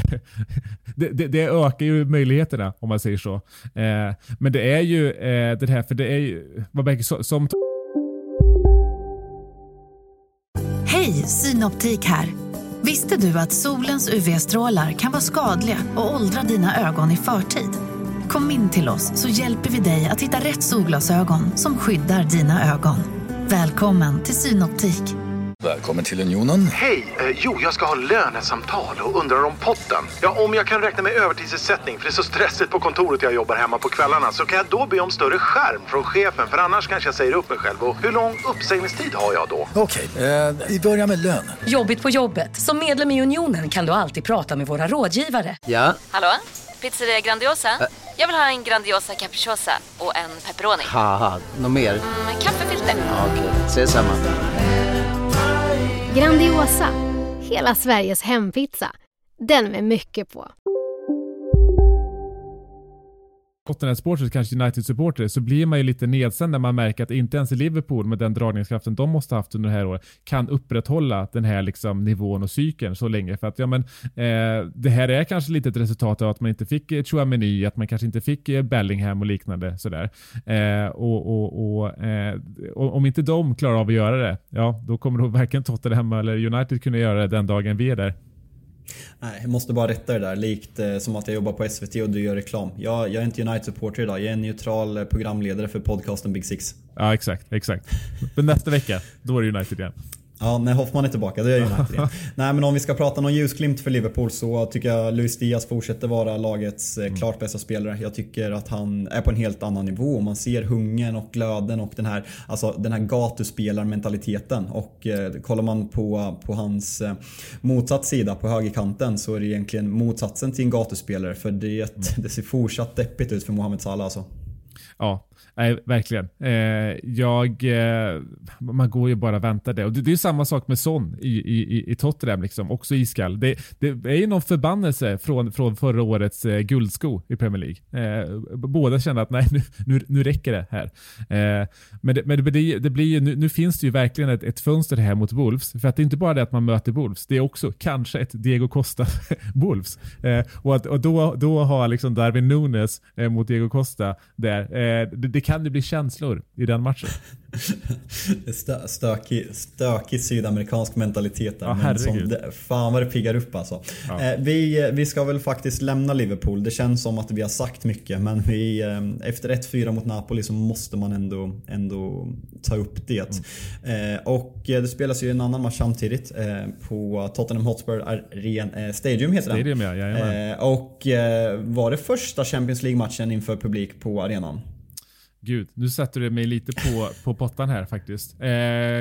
det, det ökar ju möjligheterna om man säger så. Eh, men det är ju eh, det här, för det är ju vad som... Hej, Synoptik här. Visste du att solens U V-strålar kan vara skadliga och åldra dina ögon i förtid? Kom in till oss så hjälper vi dig att hitta rätt solglasögon som skyddar dina ögon. Välkommen till Synoptik. Välkommen till Unionen. Hej, eh, jo jag ska ha lönesamtal och undrar om potten. Ja, om jag kan räkna med övertidsersättning för det är så stressigt på kontoret jag jobbar hemma på kvällarna, så kan jag då be om större skärm från chefen, för annars kanske jag säger upp mig själv. Och hur lång uppsägningstid har jag då? Okej, eh, vi börjar med lön. Jobbigt på jobbet. Som medlem i Unionen kan du alltid prata med våra rådgivare. Ja. Hallå? Pizzeria Grandiosa? Ä jag vill ha en Grandiosa capriciosa och en pepperoni. Haha, något mer? Mm, kaffefilter. Ja, okej, ses samma. Grandiosa, hela Sveriges hempizza. Den med mycket på. Tottenham-supporter, kanske United-supporter, så blir man ju lite nedsänd när man märker att inte ens i Liverpool med den dragningskraften de måste ha haft under det här året kan upprätthålla den här liksom nivån och cykeln så länge. För att ja, men, eh, det här är kanske lite ett resultat av att man inte fick Chouameni, att man kanske inte fick Bellingham och liknande sådär. Eh, och, och, och, eh, och om inte de klarar av att göra det, ja, då kommer då varken Tottenham eller United kunna göra det den dagen vi är där. Nej, jag måste bara rätta det där. Likt eh, som att jag jobbar på S V T och du gör reklam. Jag, jag är inte United-supporter idag. Jag är en neutral programledare för podcasten Big Six. Ja, exakt, exakt. Men nästa vecka, då är det United igen. Ja, när Hoffman är tillbaka, då är jag United igen. Nej, men om vi ska prata någon ljusglimt för Liverpool så tycker jag Luis Diaz fortsätter vara lagets eh, klart bästa spelare. Jag tycker att han är på en helt annan nivå. Man ser hungern och glöden och den här, alltså, den här gatuspelarmentaliteten. Och eh, kollar man på, på hans eh, motsatt sida på högerkanten så är det egentligen motsatsen till en gatuspelare. För det, det ser fortsatt deppigt ut för Mohamed Salah alltså. Ja, nej, verkligen. Eh, jag, eh, man går ju bara och väntar det. Och det, det är ju samma sak med Son i, i, i Tottenham, liksom. Också iskall. Det, det är ju någon förbannelse från, från förra årets eh, guldsko i Premier League. Eh, båda känner att nej, nu, nu, nu räcker det här. Eh, men det, men det, det blir ju, nu, nu finns det ju verkligen ett, ett fönster här mot Wolves. För att det är inte bara det att man möter Wolves. Det är också kanske ett Diego Costa Wolves. Eh, och att, och då, då har liksom Darwin Núñez eh, mot Diego Costa där. Eh, det, det kan det bli känslor i den matchen. Stö, stökig, stökig sydamerikansk mentalitet där, ja, men som det, fan vad det piggar upp alltså. Ja. Eh, vi, vi ska väl faktiskt lämna Liverpool. Det känns som att vi har sagt mycket, men vi, eh, efter ett fyra mot Napoli så måste man ändå, ändå ta upp det. Mm. Eh, och det spelas ju en annan match samtidigt eh, på Tottenham Hotspur Aren, eh, Stadium heter Stadium, den. Ja, eh, och eh, var det första Champions League-matchen inför publik på arenan? Gud, nu sätter du mig lite på, på pottan här faktiskt. Eh,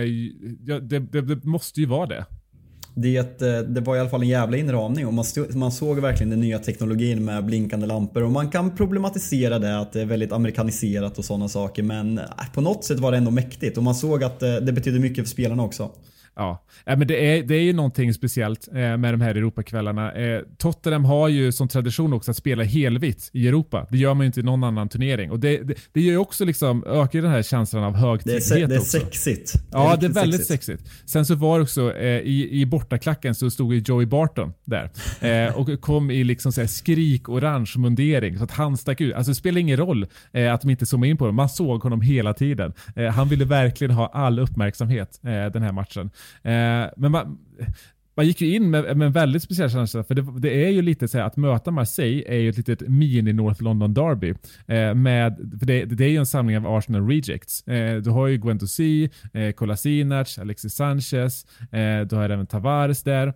ja, det, det, det måste ju vara det. Det, det var i alla fall en jävla inramning och man, stod, man såg verkligen den nya teknologin med blinkande lampor och man kan problematisera det att det är väldigt amerikaniserat och sådana saker, men på något sätt var det ändå mäktigt och man såg att det, det betyder mycket för spelarna också. Ja, men det är, det är ju någonting speciellt med de här Europakvällarna. Tottenham har ju som tradition också att spela helvitt i Europa. Det gör man ju inte i någon annan turnering. Och det, det, det gör ju också liksom, ökar den här känslan av högtidlighet. Det är, det är också. Sexigt. Det är ja, det är väldigt sexigt. sexigt. Sen så var det också eh, i, i bortaklacken så stod ju Joey Barton där. Eh, och kom i liksom så här skrik orange mundering så att han stack ut. Alltså det spelar ingen roll eh, att de inte zoomade in på dem. Man såg honom hela tiden. Eh, han ville verkligen ha all uppmärksamhet eh, den här matchen. Eh, men man, man gick ju in med, med en väldigt speciell känsla, för det, det är ju lite så här att möta Marseille är ju ett litet mini North London derby eh, med, för det, det är ju en samling av Arsenal rejects. Eh, du har ju Guendouzi, eh, Kolasinac, Alexis Sanchez, eh, du har även Tavares där.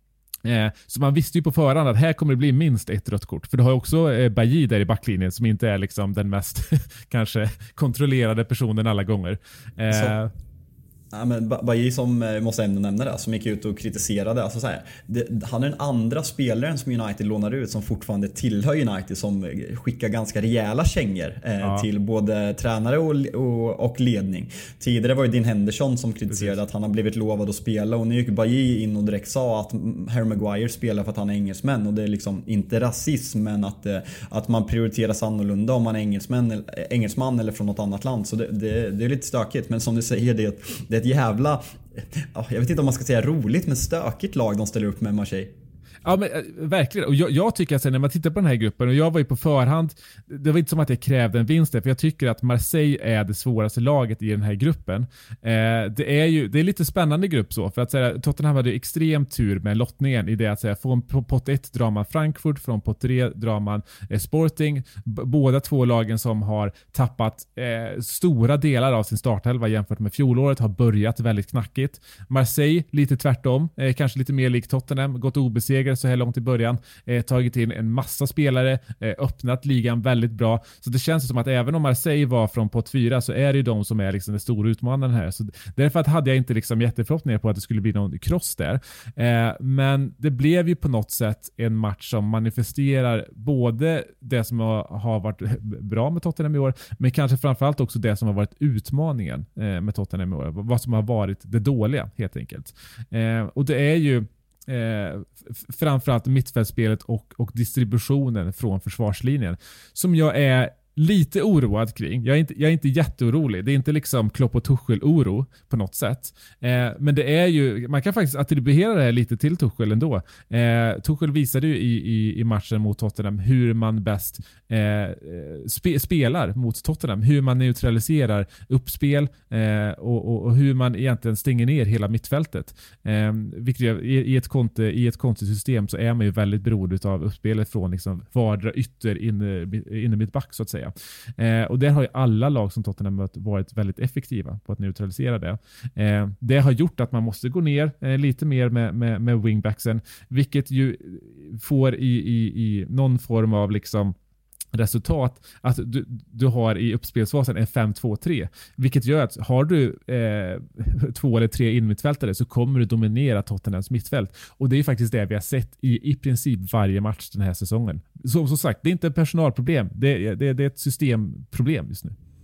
Eh, så man visste ju på förhand att här kommer det bli minst ett rött kort. För du har ju också eh, Bailly där i backlinjen som inte är liksom den mest kanske kontrollerade personen alla gånger. Eh, så. Ja, men Bailly som måste ändå nämna det, som gick ut och kritiserade, alltså så här, det, han är den andra spelaren som United lånar ut som fortfarande tillhör United, som skickar ganska rejäla kängor eh, ja. till både tränare och, och, och ledning. Tidigare var det Dean Henderson som kritiserade Precis. att han har blivit lovad att spela, och nu gick Bailly in och direkt sa att Harry Maguire spelar för att han är engelsmän, och det är liksom inte rasism, men att, att man prioriteras annorlunda om man är engelsman, engelsman eller från något annat land. Så det, det, det är lite stökigt, men som du säger, det, det är ett jävla, jag vet inte om man ska säga roligt, men stökigt lag de ställer upp med Marseille. Ja, men äh, verkligen. Och jag, jag tycker att när man tittar på den här gruppen, och jag var ju på förhand, det var inte som att jag krävde en vinst där, för jag tycker att Marseille är det svåraste laget i den här gruppen. Eh, det är ju det är lite spännande grupp så, för att säga, Tottenham hade extremt tur med lottningen i det att säga, från pott ett drar man Frankfurt, från pott tre drar man eh, Sporting. B- båda två lagen som har tappat eh, stora delar av sin starthelva jämfört med fjolåret har börjat väldigt knackigt. Marseille lite tvärtom, eh, kanske lite mer lik Tottenham, gått obesegrade så här långt i början, eh, tagit in en massa spelare, eh, öppnat ligan väldigt bra. Så det känns som att även om Marseille var från pott fyra så är det ju de som är liksom den stora utmanaren här. Så därför hade jag inte liksom jätteförhoppningar på att det skulle bli någon kross där. Eh, men det blev ju på något sätt en match som manifesterar både det som har, har varit bra med Tottenham i år, men kanske framförallt också det som har varit utmaningen eh, med Tottenham i år. Vad som har varit det dåliga helt enkelt. Eh, och det är ju Eh, framförallt mittfältspelet och, och distributionen från försvarslinjen som jag är lite oroad kring. Jag är inte, jag är inte jätteorolig. Det är inte liksom Klopp och Tuchel-oro på något sätt. Eh, men det är ju, man kan faktiskt attribuera det här lite till Tuchel ändå. Eh, Tuchel visade ju i, i, i matchen mot Tottenham hur man bäst eh, spe, spelar mot Tottenham. Hur man neutraliserar uppspel eh, och, och, och hur man egentligen stänger ner hela mittfältet. Eh, vilket i, i ett konto, i ett kontosystem så är man ju väldigt beroende av uppspelet från liksom vardera ytter inne, inne mitt back så att säga. Eh, och där har ju alla lag som Tottenham mött varit väldigt effektiva på att neutralisera det. Eh, det har gjort att man måste gå ner eh, lite mer med, med, med wingbacksen, vilket ju får i, i, i någon form av liksom resultat att du, du har i uppspelsfasen en fem två tre, vilket gör att har du eh, två eller tre inmittfältare så kommer du dominera Tottenhams mittfält, och det är faktiskt det vi har sett i, i princip varje match den här säsongen. Så som sagt, det är inte ett personalproblem, det, det, det är ett systemproblem just nu.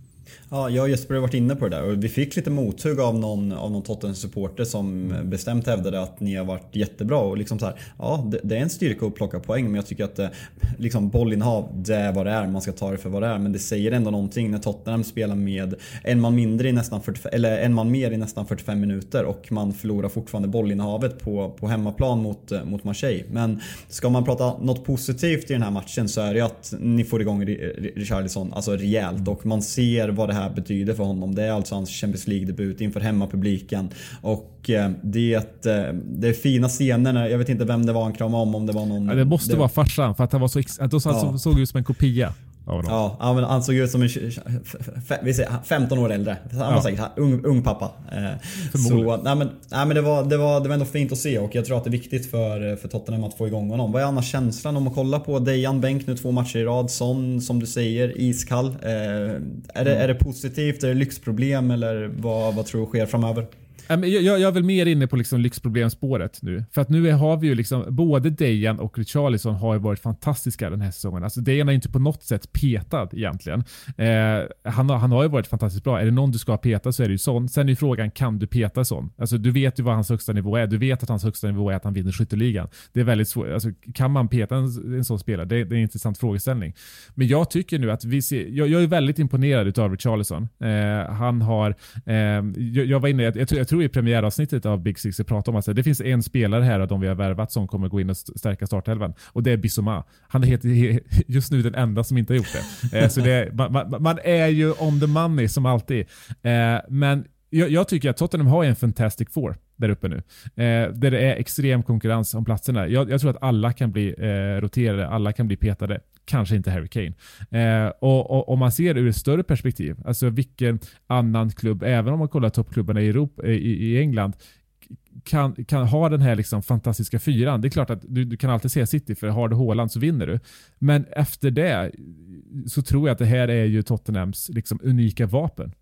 Ja, jag och Jesper har varit inne på det där och vi fick lite mothugg av någon, av någon Tottenham-supporter som bestämt hävdade att ni har varit jättebra och liksom så här, ja det, det är en styrka att plocka poäng, men jag tycker att liksom bollinnehav, det är vad det är, man ska ta det för vad det är, men det säger ändå någonting när Tottenham spelar med en man mindre i nästan fyrtiofem, eller en man mer i nästan fyrtiofem minuter och man förlorar fortfarande bollinnehavet på, på hemmaplan mot, mot Marseille. Men ska man prata något positivt i den här matchen så är det att ni får igång Richarlison alltså rejält och man ser vad det här betyder för honom. Det är alltså hans Champions League-debut inför hemmapubliken och det, det är fina scener. Jag vet inte vem det var han kramade om, om det var någon... Ja, det måste det... vara farsan för att han var så ex... att då såg, ja. såg ut som en kopia. Ja, ja, men han såg ut som en vi säger, femton år äldre. Han var ja. säkert ung, ung pappa. Så, nej, men, nej, men det, var, det, var, det var ändå fint att se och jag tror att det är viktigt för, för Tottenham att få igång honom. Vad är annars känslan om att kolla på Dejan Bänk nu två matcher i rad? Sån, som du säger, iskall. Eh, är, det, är det positivt? Är det lyxproblem? Eller vad, vad tror du sker framöver? Jag, jag är väl mer inne på liksom lyxproblemspåret nu. För att nu är, har vi ju liksom, både Dejan och Richarlison har ju varit fantastiska den här säsongen. Alltså Dejan är inte på något sätt petad egentligen. Eh, han, har, han har ju varit fantastiskt bra. Är det någon du ska peta så är det ju sån. Sen är ju frågan, kan du peta sån? Alltså du vet ju vad hans högsta nivå är. Du vet att hans högsta nivå är att han vinner skytteligan. Det är väldigt svårt. Alltså, kan man peta en, en sån spelare? Det, det är en intressant frågeställning. Men jag tycker nu att vi ser, jag, jag är väldigt imponerad av Richarlison. Eh, han har, eh, jag, jag var inne, jag, jag, tror, jag tror i premiäravsnittet av Big Six att prata om att det finns en spelare här av de vi har värvat som kommer gå in och stärka startelvan och det är Bissouma. Han är helt, just nu den enda som inte har gjort det. Eh, så det är, man, man är ju on the money som alltid. Eh, men jag, jag tycker att Tottenham har en fantastic four där uppe nu. Eh, där det är extrem konkurrens om platserna. Jag, jag tror att alla kan bli eh, roterade, alla kan bli petade. Kanske inte Harry Kane. Eh, och, och om man ser ur ett större perspektiv, alltså vilken annan klubb, även om man kollar toppklubbarna i Europa, i, i England, kan, kan ha den här liksom fantastiska fyran. Det är klart att du, du kan alltid säga City, för har du Haaland så vinner du. Men efter det så tror jag att det här är ju Tottenhams liksom unika vapen.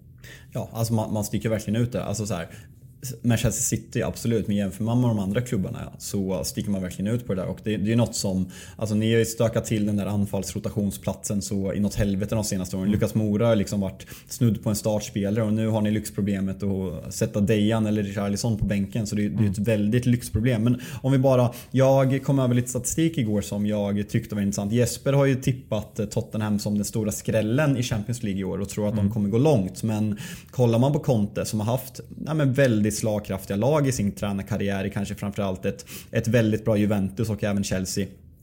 Ja, alltså man, man sticker verkligen ut det. Alltså så här, Manchester City, absolut, men jämför man med de andra klubbarna så sticker man verkligen ut på det där. Och det, det är något som, alltså ni har ju stökat till den där anfallsrotationsplatsen så i något helvete de senaste åren. Lukas Moura har liksom varit snudd på en startspelare och nu har ni lyxproblemet att sätta Dejan eller Richarlison på bänken, så det, det är ett väldigt lyxproblem. Men om vi bara, jag kom över lite statistik igår som jag tyckte var intressant. Jesper har ju tippat Tottenham som den stora skrällen i Champions League i år och tror att mm. de kommer gå långt, men kollar man på Conte som har haft ja, men väldigt slagkraftiga lag i sin tränarkarriär, kanske framförallt ett, ett väldigt bra Juventus och även Chelsea,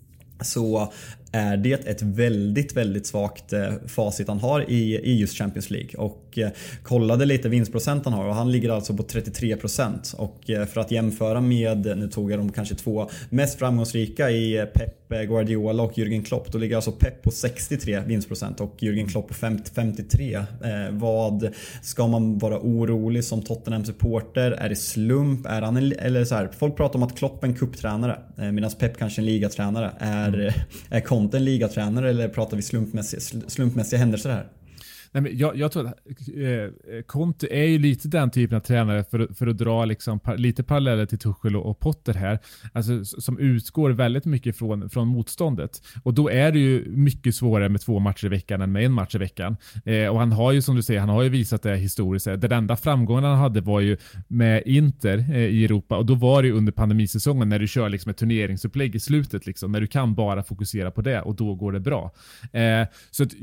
så är det ett väldigt, väldigt svagt facit han har i, i just Champions League. Och eh, kollade lite vinstprocent han har och han ligger alltså på trettiotre procent. Och eh, för att jämföra med, nu tog jag de kanske två mest framgångsrika i Pep Guardiola och Jürgen Klopp, då ligger alltså Pep på sextiotre vinstprocent och Jürgen Klopp på femtiotre. Eh, vad ska man vara orolig som Tottenham-supporter? Är det slump? Är han en, eller så här, folk pratar om att Klopp är en cuptränare eh, medan Pep kanske är en ligatränare. Är, mm. är Conte en ligatränare eller pratar vi slumpmässiga, slumpmässiga händelser här? Nej, men jag, jag tror att eh, Conte är ju lite den typen av tränare för, för att dra liksom par, lite paralleller till Tuchel och, och Potter här, alltså, som utgår väldigt mycket från, från motståndet, och då är det ju mycket svårare med två matcher i veckan än med en match i veckan. Eh, och han har ju, som du säger, han har ju visat det historiskt. Den enda framgången han hade var ju med Inter eh, i Europa, och då var det ju under pandemisäsongen när du kör liksom ett turneringsupplägg i slutet, liksom, när du kan bara fokusera på det och då går det bra. Eh, så att,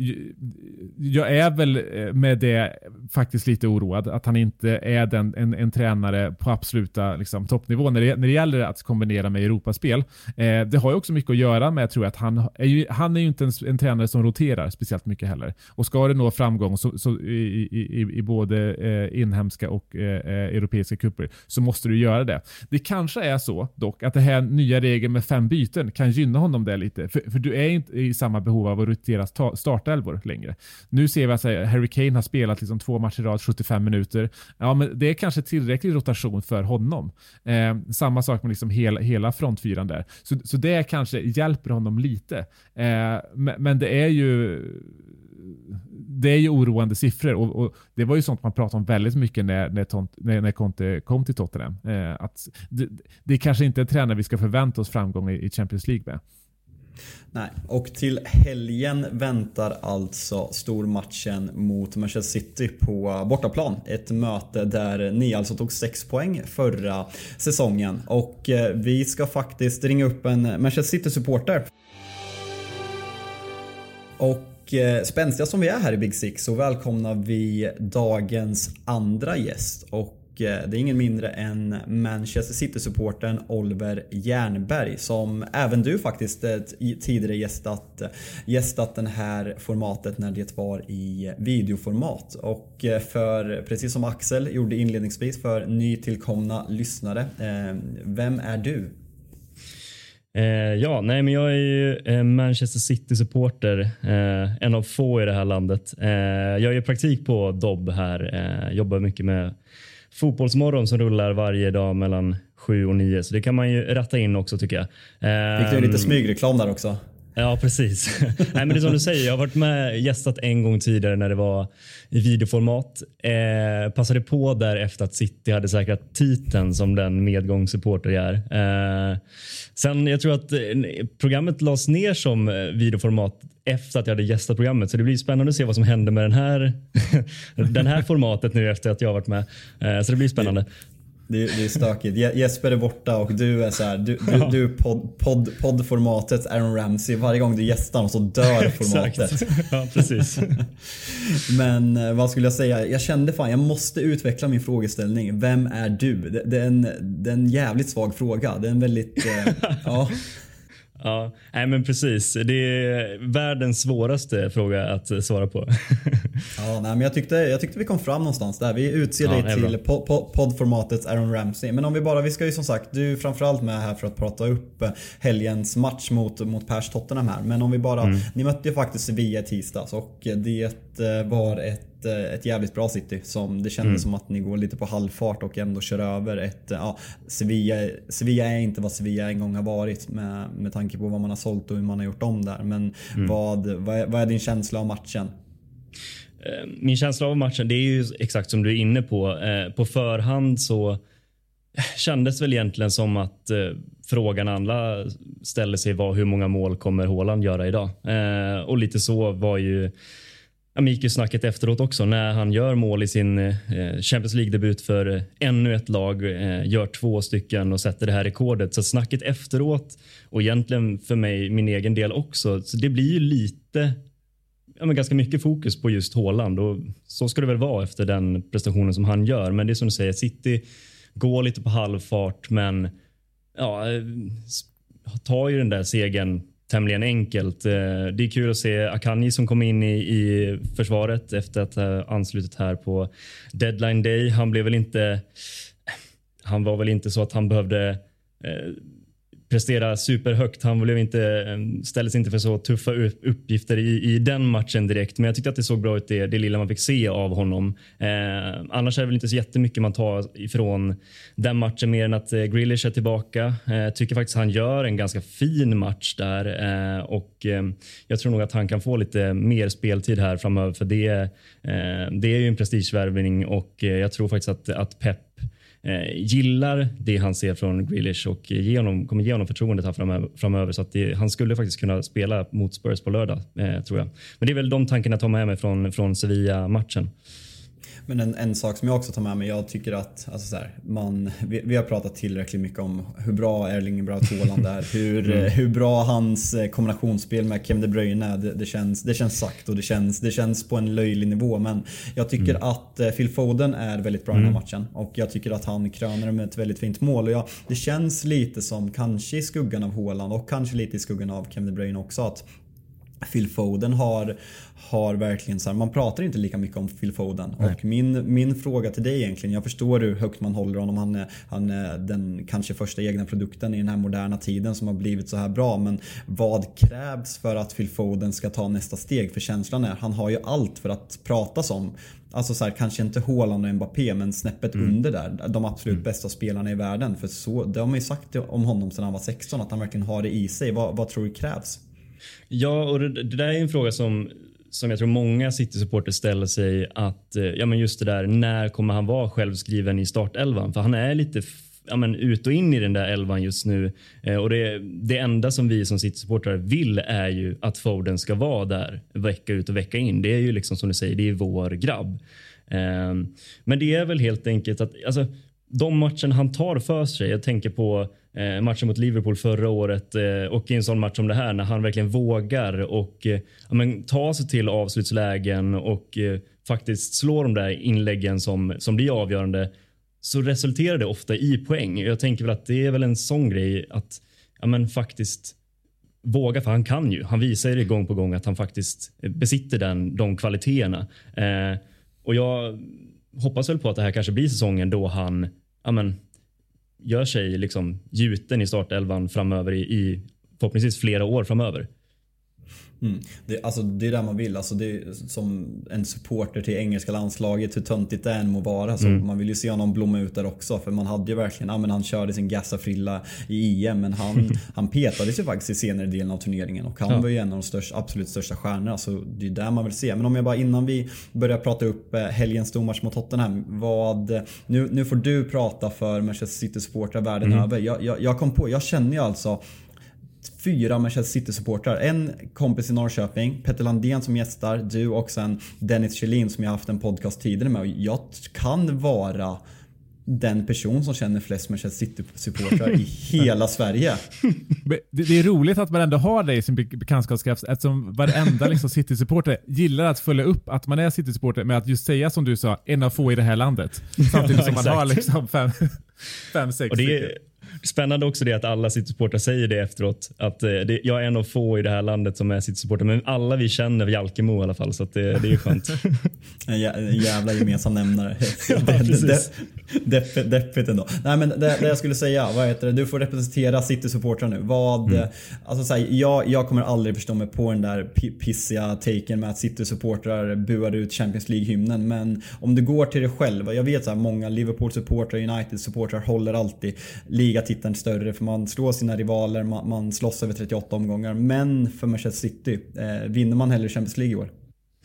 jag är väl med det faktiskt lite oroad att han inte är den, en, en tränare på absoluta liksom, toppnivå när det, när det gäller att kombinera med Europaspel. Eh, det har ju också mycket att göra med, jag tror att han är ju, han är ju inte en, en tränare som roterar speciellt mycket heller. Och ska det nå framgång så, så i, i, i både eh, inhemska och eh, europeiska cuper så måste du göra det. Det kanske är så dock att det här nya regeln med fem byten kan gynna honom där lite. För, för du är inte i samma behov av att rotera startelvor längre. Nu ser vi att Harry Kane har spelat liksom två matcher i rad, sjuttiofem minuter. Ja, men det är kanske tillräcklig rotation för honom. Eh, samma sak med liksom hela, hela frontfyran där. Så, så det kanske hjälper honom lite. Eh, men, men det är ju det är ju oroande siffror, och, och det var ju sånt man pratade om väldigt mycket när, när, Tont, när, när Conte kom till Tottenham. Eh, att det, det är kanske inte en tränare vi ska förvänta oss framgång i, i Champions League med. Nej, och till helgen väntar alltså stormatchen mot Manchester City på bortaplan. Ett möte där ni alltså tog sex poäng förra säsongen. Och vi ska faktiskt ringa upp en Manchester City-supporter. Och spänstiga som vi är här i Big Six så välkomnar vi dagens andra gäst. Och det är ingen mindre än Manchester City-supporten Oliver Jernberg, som även du faktiskt tidigare gästat, gästat den här formatet när det var i videoformat. Och för, precis som Axel gjorde inledningsvis för nytillkomna lyssnare, vem är du? Eh, ja, nej men jag är ju eh, Manchester City-supporter, eh, en av få i det här landet. Eh, jag gör praktik på Dobb här, eh, jobbar mycket med Fotbollsmorgon som rullar varje dag mellan sju och nio. Så det kan man ju ratta in också tycker jag. Fick du lite smygreklam där också? Ja, precis. Nej, men det är som du säger. Jag har varit med gästat en gång tidigare när det var i videoformat. Eh, passade på där efter att City hade säkrat titeln som den medgångssupporter jag är. Eh, sen jag tror att programmet lades ner som videoformat efter att jag hade gästat programmet. Så det blir spännande att se vad som händer med den här, den här formatet nu efter att jag har varit med. Eh, så det blir spännande. Det är, det är stökigt. Jesper är borta och du är så här, du, du, du är podd, podd, poddformatet Aaron Ramsey. Varje gång du gästar och så dör formatet. Ja, precis. Men vad skulle jag säga? Jag kände fan, jag måste utveckla min frågeställning. Vem är du? Det, det, är, en, det är en jävligt svag fråga. Det är en väldigt, eh, ja... Ja, nej men precis. Det är världens svåraste fråga att svara på. Ja, nej, men jag tyckte, jag tyckte vi kom fram någonstans där. Vi utser dig ja, till po- po- poddformatet Aaron Ramsey. Men om vi bara, vi ska ju som sagt, du är framförallt med här för att prata upp helgens match mot, mot Pers Tottenham här. Men om vi bara, mm. ni mötte ju faktiskt Sevilla i tisdags och det var ett ett jävligt bra City som det kändes mm. som att ni går lite på halvfart och ändå kör över ett ja, Sevilla, Sevilla är inte vad Sevilla en gång har varit med, med tanke på vad man har sålt och hur man har gjort om där, men mm. vad, vad, är, vad är din känsla av matchen? Min känsla av matchen, det är ju exakt som du är inne på. På förhand så kändes väl egentligen som att frågan alla ställer sig var hur många mål kommer Haaland göra idag, och lite så var ju Jag gick ju snacket efteråt också när han gör mål i sin eh, Champions League-debut för eh, ännu ett lag, eh, gör två stycken och sätter det här rekordet. Så snacket efteråt och egentligen för mig, min egen del också, så det blir ju lite, ja, men ganska mycket fokus på just Haaland och så ska det väl vara efter den prestationen som han gör. Men det är som du säger, City går lite på halvfart men ja, tar ju den där segern tämligen enkelt. Det är kul att se Akanji som kom in i, i försvaret efter att ha anslutit här på deadline day. Han blev väl inte han var väl inte så att han behövde eh, prestera superhögt. Han blev inte ställdes inte för så tuffa uppgifter i, i den matchen direkt, men jag tyckte att det såg bra ut det, det lilla man fick se av honom. Eh, annars är det väl inte så jättemycket man tar ifrån den matchen mer än att eh, Grealish är tillbaka. Eh, tycker faktiskt han gör en ganska fin match där eh, och eh, jag tror nog att han kan få lite mer speltid här framöver, för det, eh, det är ju en prestigevärvning och eh, jag tror faktiskt att, att Pep Eh, gillar det han ser från Grealish och ge honom, kommer ge honom förtroendet här framöver, framöver så att det, han skulle faktiskt kunna spela mot Spurs på lördag, eh, tror jag. Men det är väl de tankarna jag tar med mig från, från Sevilla-matchen. Men en, en sak som jag också tar med mig, jag tycker att alltså så här, man, vi, vi har pratat tillräckligt mycket om hur bra Erling Braut Haaland är, hur, mm. hur bra hans kombinationsspel med Kevin De Bruyne är. Det, det, känns, det känns sagt och det känns, det känns på en löjlig nivå, men jag tycker mm. att Phil Foden är väldigt bra mm. i den här matchen och jag tycker att han kröner med ett väldigt fint mål och jag, det känns lite som kanske i skuggan av Haaland och kanske lite i skuggan av Kevin De Bruyne också, att Phil Foden har, har verkligen så här, man pratar inte lika mycket om Phil Foden. Nej. Och min, min fråga till dig egentligen, jag förstår hur högt man håller honom, han är, han är den kanske första egna produkten i den här moderna tiden som har blivit så här bra, men vad krävs för att Phil Foden ska ta nästa steg? För känslan är, han har ju allt för att pratas om. Alltså så här, kanske inte Haaland och Mbappé, men snäppet mm. under där, de absolut mm. bästa spelarna i världen. För så, det har man ju sagt om honom sedan han var sexton, att han verkligen har det i sig. Vad, vad tror du krävs? Ja, och det, det där är en fråga som, som jag tror många City-supporter ställer sig, att ja, men just det där, när kommer han vara självskriven i startelvan? För han är lite ja, men, ut och in i den där elvan just nu. Eh, och det, det enda som vi som City-supportrar vill är ju att Foden ska vara där vecka ut och vecka in. Det är ju liksom som du säger, det är vår grabb. Eh, men det är väl helt enkelt att alltså, de matchen han tar för sig, jag tänker på eh, matchen mot Liverpool förra året eh, och i en sån match som det här när han verkligen vågar och eh, ja, men, ta sig till avslutslägen och eh, faktiskt slå de där inläggen som, som blir avgörande, så resulterar det ofta i poäng. Jag tänker väl att det är väl en sån grej att ja, men, faktiskt våga, för han kan ju. Han visar ju det gång på gång att han faktiskt besitter den, de kvaliteterna. Eh, och jag hoppas väl på att det här kanske blir säsongen då han ja, men, gör sig liksom gjuten i startelvan framöver i, i förhoppningsvis flera år framöver. Mm. Det, alltså, det är där man vill. Alltså, det är som en supporter till engelska landslaget, hur töntigt det än må vara. Så mm. Man vill ju se honom blomma ut där också. För man hade ju verkligen, ja, men han körde sin gassafrilla i E M. Men han, han petade sig faktiskt i senare delen av turneringen. Och han ja. var ju en av de största, absolut största stjärnorna. Så det är där man vill se. Men om jag bara innan vi börjar prata upp helgens stormatch mot Tottenham. Vad, nu, nu får du prata för Manchester City-supportrar världen mm. över. Jag, jag, jag kom på, jag känner ju alltså fyra Manchester City-supportrar. En kompis i Norrköping, Petter Landén som gästar, du och sen Dennis Kjellin som jag haft en podcast tidigare med. Och jag kan vara den person som känner flest Manchester City-supportrar i hela Sverige. Det är roligt att man ändå har det i sin bekantskapskrets, eftersom varenda liksom City-supporter gillar att följa upp att man är City-supporter med att just säga, som du sa, en av få i det här landet. Samtidigt ja, som man har liksom fem, fem sex och det är spännande också det att alla City-supportrar säger det efteråt. Att eh, det, jag är en av få i det här landet som är City-supporter. Men alla vi känner Jalkemo i alla fall. Så att det, det är skönt. En jävla gemensam nämnare. Ja, precis. Deppigt, deppigt ändå. Nej, men det, det jag skulle säga, vad heter det? Du får representera City-supportrar nu. Vad, mm. alltså, så här, jag, jag kommer aldrig förstå mig på den där pissiga taken med att City-supportrar buar ut Champions League-hymnen. Men om du går till dig själv. Jag vet att många Liverpool-supportrar, United-supportrar håller alltid ligatiteln större, för man slår sina rivaler, man, man slåss över trettioåtta omgångar. Men för Manchester City, eh, vinner man hellre Champions League i år?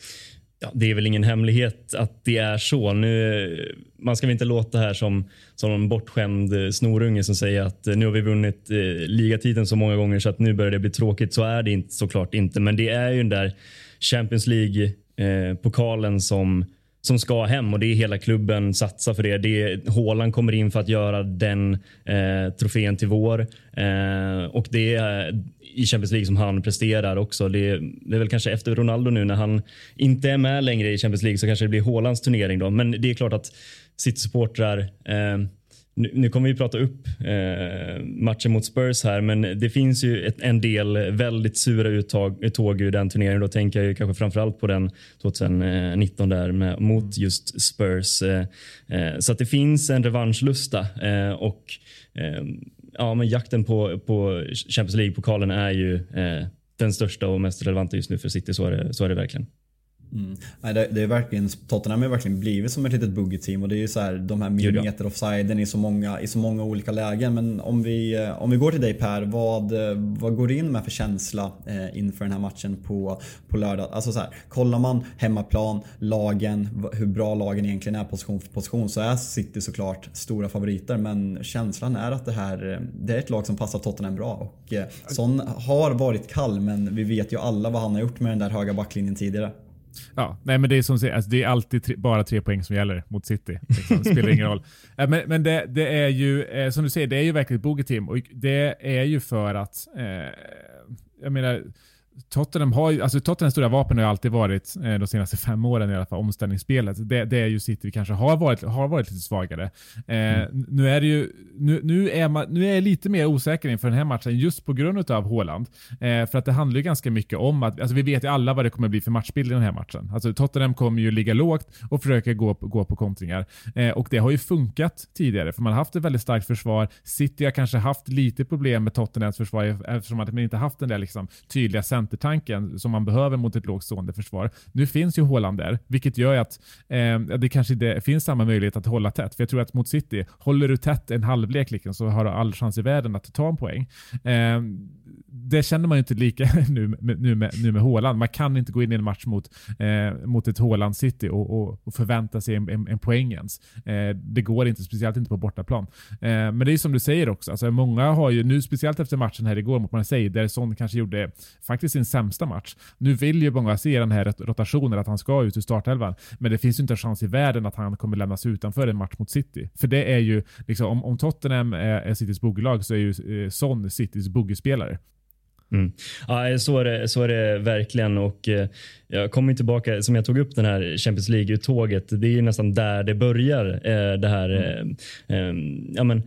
Ja, det är väl ingen hemlighet att det är så. Nu, man ska väl inte låta här som, som en bortskämd snorunge som säger att nu har vi vunnit eh, ligatiteln så många gånger så att nu börjar det bli tråkigt. Så är det inte, såklart inte. Men det är ju den där Champions League-pokalen eh, som som ska hem, och det är hela klubben satsar för det. Det är, Haaland kommer in för att göra den eh, trofén till vår. Eh, och det är i Champions League som han presterar också. Det, det är väl kanske efter Ronaldo nu när han inte är med längre i Champions League så kanske det blir Haalands turnering då. Men det är klart att City-supportrar eh, Nu, nu kommer vi prata upp eh, matchen mot Spurs här, men det finns ju ett, en del väldigt sura uttag, uttåg ur den turneringen. Då tänker jag ju kanske framförallt på den tjugonitton där med, mot just Spurs. Eh, eh, så att det finns en revanschlusta eh, och eh, ja, men jakten på, på Champions League-pokalen är ju eh, den största och mest relevanta just nu för City, så är det, så är det verkligen. Mm. Nej, det, det är verkligen, Tottenham har verkligen blivit som ett litet buggy-team, och det är ju så här, de här millimeter offsiden i så många i så många olika lägen. Men om vi om vi går till dig Per, vad vad går du in med för känsla eh, inför den här matchen på på lördag? Alltså så här, kollar man hemmaplan, lagen, hur bra lagen egentligen är position för position, så är City såklart stora favoriter, men känslan är att det här det är ett lag som passar Tottenham bra, och eh, Son har varit kall, men vi vet ju alla vad han har gjort med den där höga backlinjen tidigare. Ja, nej, men det är som alltså, det är alltid tre, bara tre poäng som gäller mot City. Liksom. Det spelar ingen roll. Men, men det, det är ju, eh, som du säger, det är ju verkligen ett bogey-team, och det är ju för att eh, jag menar, Tottenham har ju, alltså Tottenhams stora vapen har ju alltid varit eh, de senaste fem åren i alla fall omställningsspelet. Det, det är ju City kanske har varit har varit lite svagare. Eh, mm. Nu är det ju nu, nu är man nu är jag lite mer osäker inför den här matchen just på grund av Haaland. Eh, för att det handlar ju ganska mycket om att, alltså vi vet ju alla vad det kommer bli för matchbild i den här matchen. Alltså Tottenham kommer ju ligga lågt och försöka gå gå på kontringar. Eh, och det har ju funkat tidigare, för man har haft ett väldigt starkt försvar. City har kanske haft lite problem med Tottenhams försvar eftersom att man inte haft den där liksom tydliga center centertanken som man behöver mot ett lågstående försvar. Nu finns ju Haaland där, vilket gör att eh, det kanske inte finns samma möjlighet att hålla tätt. För jag tror att mot City, håller du tätt en halvlek liksom, så har du all chans i världen att ta en poäng. Eh, det känner man ju inte lika nu med, nu med, nu med Haaland. Man kan inte gå in i en match mot, eh, mot ett Haaland City och, och, och förvänta sig en, en, en poäng ens. Eh, det går inte, speciellt inte på bortaplan. Eh, men det är som du säger också. Alltså, många har ju nu, speciellt efter matchen här igår mot Marseille, där Son kanske gjorde faktiskt sin sämsta match. Nu vill ju många se den här rotationen, att han ska ut ur startelvan. Men det finns ju inte en chans i världen att han kommer lämnas utanför en match mot City. För det är ju, liksom, om, om Tottenham är, är Citys bogeylag, så är ju eh, Son Citys bogeyspelare. Mm. Ja, så är det, så är det verkligen, och eh, jag kommer tillbaka, som jag tog upp den här Champions League-uttåget, det är ju nästan där det börjar, eh, det här eh, eh, ja men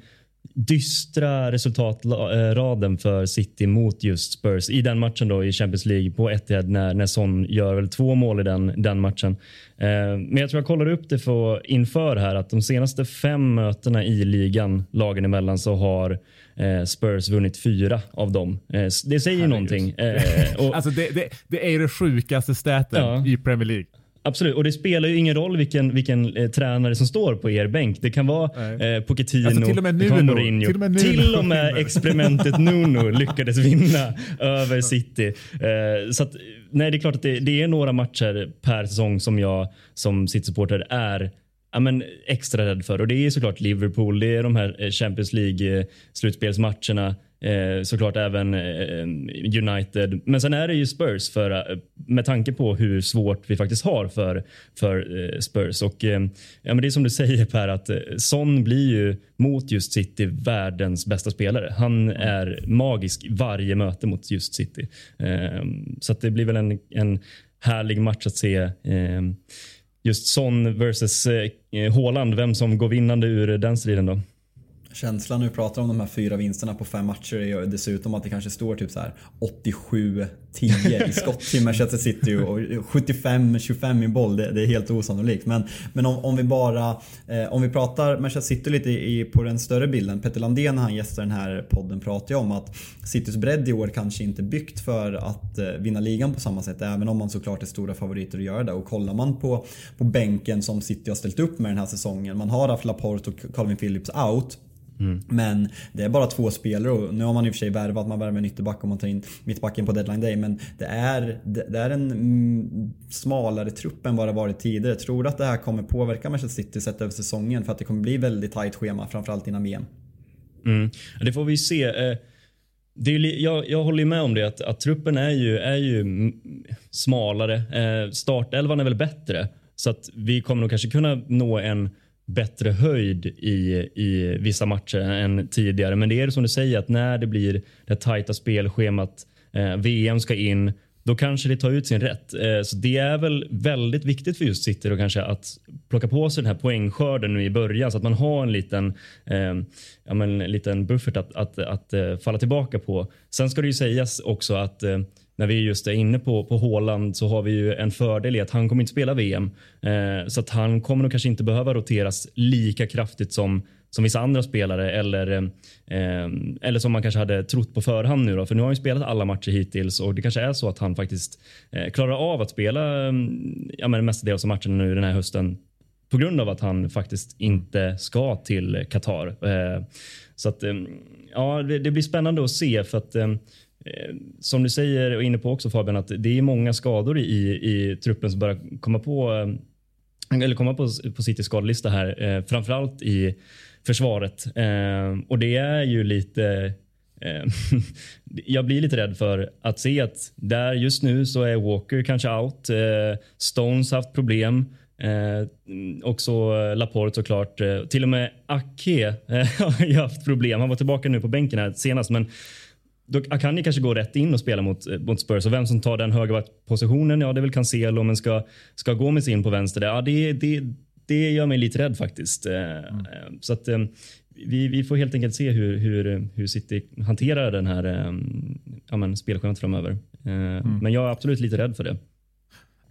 dystra resultatraden för City mot just Spurs i den matchen då i Champions League på Etihad, när, när Son gör väl två mål i den, den matchen. Eh, men jag tror jag kollar upp det för inför här, att de senaste fem mötena i ligan, lagen emellan, så har eh, Spurs vunnit fyra av dem. Eh, det säger ju någonting. Eh, och, alltså det, det, det är ju det sjukaste staten ja. i Premier League. Absolut, och det spelar ju ingen roll vilken, vilken eh, tränare som står på er bänk. Det kan vara eh, Pochettino, alltså till och med Nuno, Mourinho. Till och med, till och med experimentet Nuno lyckades vinna över City. Eh, så att, nej, det är klart att det, det är några matcher per säsong som jag som City-supporter är ja, men extra rädd för. Och det är såklart Liverpool, det är de här Champions League-slutspelsmatcherna. Eh, såklart även eh, United. Men sen är det ju Spurs, för, eh, med tanke på hur svårt vi faktiskt har för, för eh, Spurs. Och eh, ja, men det är som du säger Per, att eh, Son blir ju mot just City världens bästa spelare. Han är magisk varje möte mot just City. Eh, så att det blir väl en, en härlig match att se eh, just Son versus eh, Haaland, vem som går vinnande ur den striden då. Känslan nu pratar om de här fyra vinsterna på fem matcher är dessutom att det kanske står typ så här åttiosju tio i skott till Manchester City och sjuttiofem tjugofem i boll. Det, det är helt osannolikt. Men, men om, om vi bara eh, om vi pratar Manchester City lite i, på den större bilden. Petter Landén, han gästar den här podden, pratar ju om att Citys bredd i år kanske inte byggt för att eh, vinna ligan på samma sätt, även om man såklart är stora favoriter att göra det. Och kollar man på, på bänken som City har ställt upp med den här säsongen, man har haft Laporte och Calvin Phillips out. Mm. Men det är bara två spelare, och nu har man i och för sig värvat, man värvar en ytterback om man tar in mittbacken på deadline day, men det är, det, det är en mm, smalare trupp än vad det varit tidigare. Jag tror att det här kommer påverka Manchester City sett över säsongen, för att det kommer bli väldigt tajt schema, framförallt innan V M. Mm. Det får vi se. Det är, jag, jag håller med om det, att, att truppen är ju, är ju smalare. Startelvan är väl bättre, så att vi kommer nog kanske kunna nå en bättre höjd i, i vissa matcher än tidigare. Men det är det som du säger, att när det blir det tajta spelschemat, eh, V M ska in, då kanske det tar ut sin rätt. Eh, så det är väl väldigt viktigt för just City då kanske att plocka på sig den här poängskörden nu i början, så att man har en liten, eh, ja, men, en liten buffert att, att, att, att uh, falla tillbaka på. Sen ska det ju sägas också att uh, när vi just är inne på, på Haaland, så har vi ju en fördel i att han kommer inte spela V M. Eh, så att han kommer nog kanske inte behöva roteras lika kraftigt som, som vissa andra spelare. Eller, eh, eller som man kanske hade trott på förhand nu då. För nu har han ju spelat alla matcher hittills, och det kanske är så att han faktiskt eh, klarar av att spela eh, ja, men mestadels av matcherna nu den här hösten, på grund av att han faktiskt inte ska till Qatar. Eh, så att eh, ja, det, det blir spännande att se, för att eh, som du säger och inne på också Fabian, att det är många skador i, i truppen som börjar komma på eller komma på, på Citys skadelista här, eh, framförallt i försvaret, eh, och det är ju lite eh, jag blir lite rädd för att se att där just nu så är Walker kanske out, eh, Stones har haft problem, Eh, också Laporte såklart, eh, till och med Ake eh, har haft problem. Han var tillbaka nu på bänken här senast, men då kan ni kanske gå rätt in och spela mot, mot Spurs. Och vem som tar den högerbackspositionen, ja det är väl Cancelo, men ska, ska gå med sig in på vänster där, ja det, det, det gör mig lite rädd faktiskt. Mm. Så att vi, vi får helt enkelt se hur, hur, hur City hanterar den här ja, men, spelschemat framöver. Mm. Men jag är absolut lite rädd för det.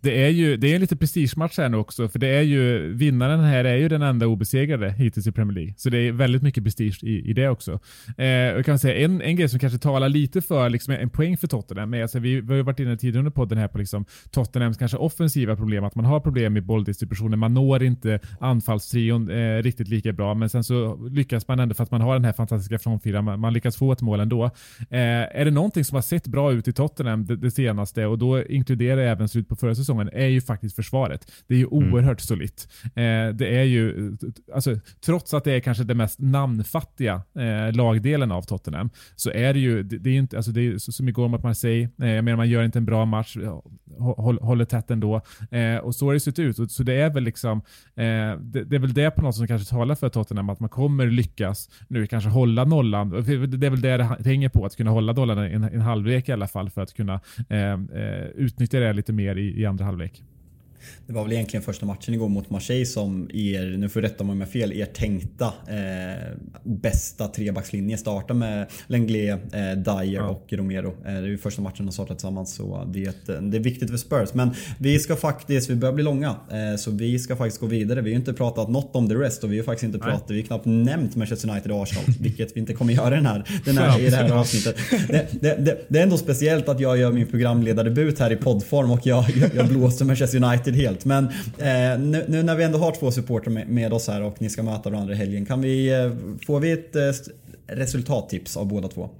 Det är ju det är en lite prestigematch här nu också, för det är ju vinnaren här är ju den enda obesegrade hittills i Premier League. Så det är väldigt mycket prestige i, i det också. Eh, jag kan säga en, en grej som kanske talar lite för liksom en poäng för Tottenham. Men alltså, vi, vi har ju varit inne tidigare under podden här på liksom Tottenhams kanske offensiva problem, att man har problem med bolldistributionen, man når inte anfallstrion eh, riktigt lika bra, men sen så lyckas man ändå för att man har den här fantastiska frontfyran, man, man lyckas få ett mål ändå. Eh, är det någonting som har sett bra ut i Tottenham det, det senaste, och då inkluderar även slut på förra säsongen, är ju faktiskt försvaret. Det är ju oerhört mm. solitt. Eh, det är ju, alltså, trots att det är kanske det mest namnfattiga eh, lagdelen av Tottenham, så är det ju, det, det är inte, alltså det är som igår mot Marseille, eh, jag menar man gör inte en bra match, håll, håller tätt ändå, eh, och så har det sett ut. Och, så det är väl liksom, eh, det, det är väl det på något som kanske talar för Tottenham, att man kommer lyckas nu kanske hålla nollan. Det är väl det det hänger på, att kunna hålla nollan en, en halvlek i alla fall, för att kunna eh, eh, utnyttja det lite mer i, i andra halvlek. Det var väl egentligen första matchen igår mot Marseille som er, nu får jag rätta mig om jag har fel, er tänkta eh, bästa trebackslinje startar med Lenglet, eh, Dyer ja. och Romero. Eh, det är ju första matchen de startat tillsammans, så det är, ett, det är viktigt för Spurs. Men vi ska faktiskt, vi börjar bli långa, eh, så vi ska faktiskt gå vidare. Vi har ju inte pratat något om the rest, och vi har faktiskt inte pratat, vi har knappt nämnt Manchester United och Arsenal, vilket vi inte kommer göra den här, den här, i det här avsnittet. Det, det, det, det är ändå speciellt att jag gör min programledardebut här i poddform, och jag, jag, jag blåser Manchester United helt. Men eh, nu, nu när vi ändå har två supporter med, med oss här och ni ska möta varandra i helgen, kan vi, eh, får vi ett eh, resultattips av båda två?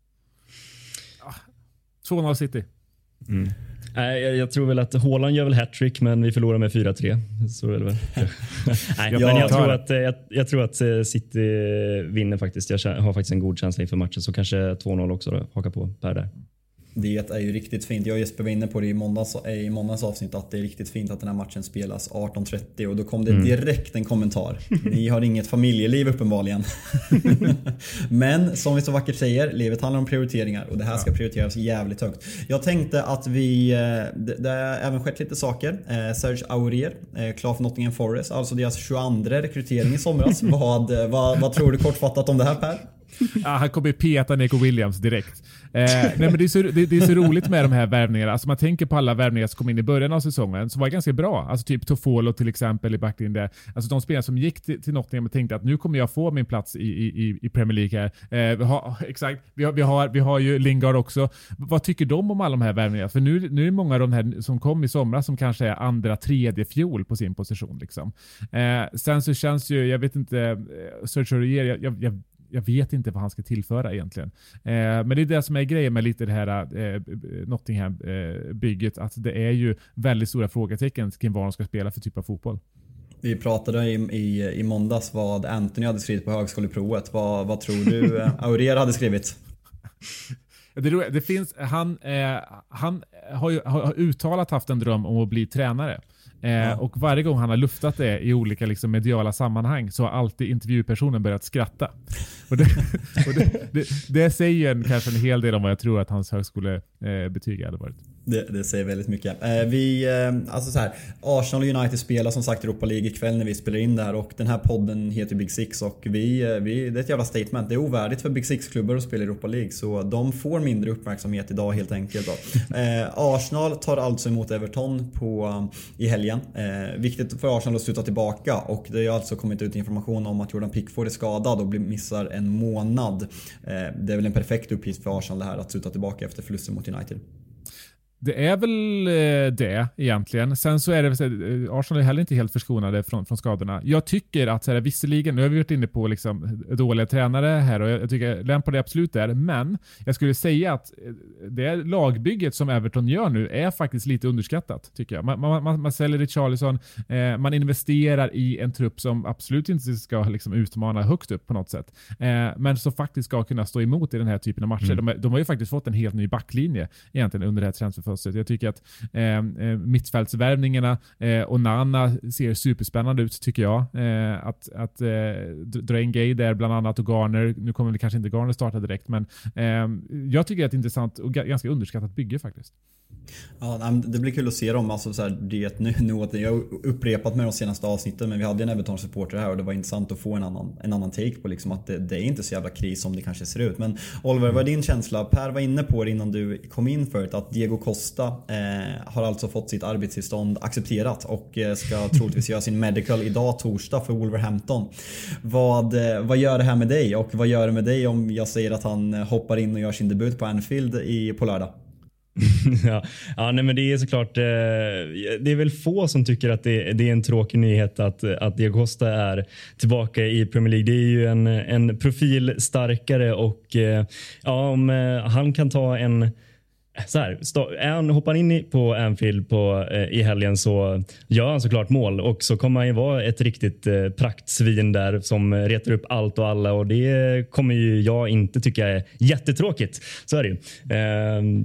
två noll City. Mm. Nej, jag, jag tror väl att Haaland gör väl hattrick, men vi förlorar med fyra tre. Så är det väl. Nej, men jag tror, att, jag, jag tror att City vinner faktiskt. Jag har faktiskt en god känsla inför matchen, så kanske två noll också då, haka på Per där. Det är ju riktigt fint. Jag och Jesper var inne på det i måndags, i måndags avsnitt, att det är riktigt fint att den här matchen spelas arton trettio, och då kom det direkt en kommentar. Ni har inget familjeliv uppenbarligen. Men som vi så vackert säger, livet handlar om prioriteringar, och det här ska prioriteras jävligt högt. Jag tänkte att vi, det, det har även skett lite saker. Serge Aurier, klar för Nottingham Forest, alltså deras tjugoandra rekrytering i somras. vad, vad, vad tror du kortfattat om det här, Per? Ja, han kommer peta Nico Williams direkt. Eh, nej, men det, är så, det, det är så roligt med de här värvningarna. Alltså man tänker på alla värvningar som kom in i början av säsongen, så var det ganska bra. Alltså typ Toffolo till exempel i backlinjen där. Alltså de spelare som gick till, till Nottingham och tänkte att nu kommer jag få min plats i, i, i Premier League här. Eh, vi har, exakt, vi har, vi, har, vi har ju Lingard också. Vad tycker de om alla de här värvningarna? För nu, nu är det många av de här som kom i somras som kanske är andra, tredje fjol på sin position. Liksom. Eh, sen så känns ju, jag vet inte, Serge Aurier, jag, jag, jag Jag vet inte vad han ska tillföra egentligen. Eh, men det är det som är grejen med lite det här eh, Nottingham-bygget. Eh, att det är ju väldigt stora frågetecken kring vad de ska spela för typ av fotboll. Vi pratade i, i, i måndags vad Anthony hade skrivit på högskoleprovet. Vad, vad tror du Aurier hade skrivit? Det, det finns, han, eh, han har ju har uttalat haft en dröm om att bli tränare. Eh, ja. Och varje gång han har luftat det i olika liksom, mediala sammanhang, så har alltid intervjupersonen börjat skratta. Och det, och det, det, det säger en, kanske en hel del om vad jag tror att hans högskolebetyg eh, hade varit. Det, det säger väldigt mycket. Eh, vi, eh, alltså så här, Arsenal och United spelar som sagt Europa League ikväll när vi spelar in där, och den här podden heter Big Six, och vi, vi, det är ett jävla statement. Det är ovärdigt för Big Six-klubbar att spela Europa League, så de får mindre uppmärksamhet idag helt enkelt. Då. Eh, Arsenal tar alltså emot Everton på, i helgen. Eh, viktigt för Arsenal att sluta tillbaka, och det har alltså kommit ut information om att Jordan Pickford är skadad och missar en månad. Eh, det är väl en perfekt uppgift för Arsenal det här, att sluta tillbaka efter förlusten mot United. Det är väl det egentligen. Sen så är det Arsenal är heller inte helt förskonade från, från skadorna. Jag tycker att så här, visserligen, nu har vi varit inne på liksom, dåliga tränare här, och jag tycker Lampard är absolut där, men jag skulle säga att det lagbygget som Everton gör nu är faktiskt lite underskattat, tycker jag. Man, man, man säljer Richarlison, eh, man investerar i en trupp som absolut inte ska liksom, utmana högt upp på något sätt, eh, men som faktiskt ska kunna stå emot i den här typen av matcher. Mm. De, de har ju faktiskt fått en helt ny backlinje egentligen under det här transferfönstret. Jag tycker att eh, mittfältsvärvningarna eh, och Nana ser superspännande ut, tycker jag. Eh, att att eh, dra in Gay där bland annat, och Garner. Nu kommer väl kanske inte Garner starta direkt, men eh, jag tycker att det är ett intressant och g- ganska underskattat bygge faktiskt. Ja, det blir kul att se dem. Alltså så här, det, nu, nu, jag har upprepat med de senaste avsnitten, men vi hade en Everton-supporter här och det var intressant att få en annan, en annan take på liksom att det, det är inte så jävla kris som det kanske ser ut. Men Oliver, vad är din känsla? Per var inne på det innan du kom in förut, att Diego Costa eh, har alltså fått sitt arbetstillstånd accepterat och eh, ska troligtvis göra sin medical idag torsdag för Wolverhampton. Vad, eh, vad gör det här med dig och vad gör det med dig om jag säger att han hoppar in och gör sin debut på Anfield i, på lördag? ja, ja nej, men det är såklart eh, det är väl få som tycker att det, det är en tråkig nyhet att, att Diego Costa är tillbaka i Premier League. Det är ju en, en profil starkare och eh, ja, om eh, han kan ta en så här, stå, är han hoppar in i, på Anfield på, eh, i helgen så gör han såklart mål och så kommer han ju vara ett riktigt eh, praktsvin där som retar upp allt och alla och det kommer ju jag inte tycka är jättetråkigt. Så är det ju. Eh,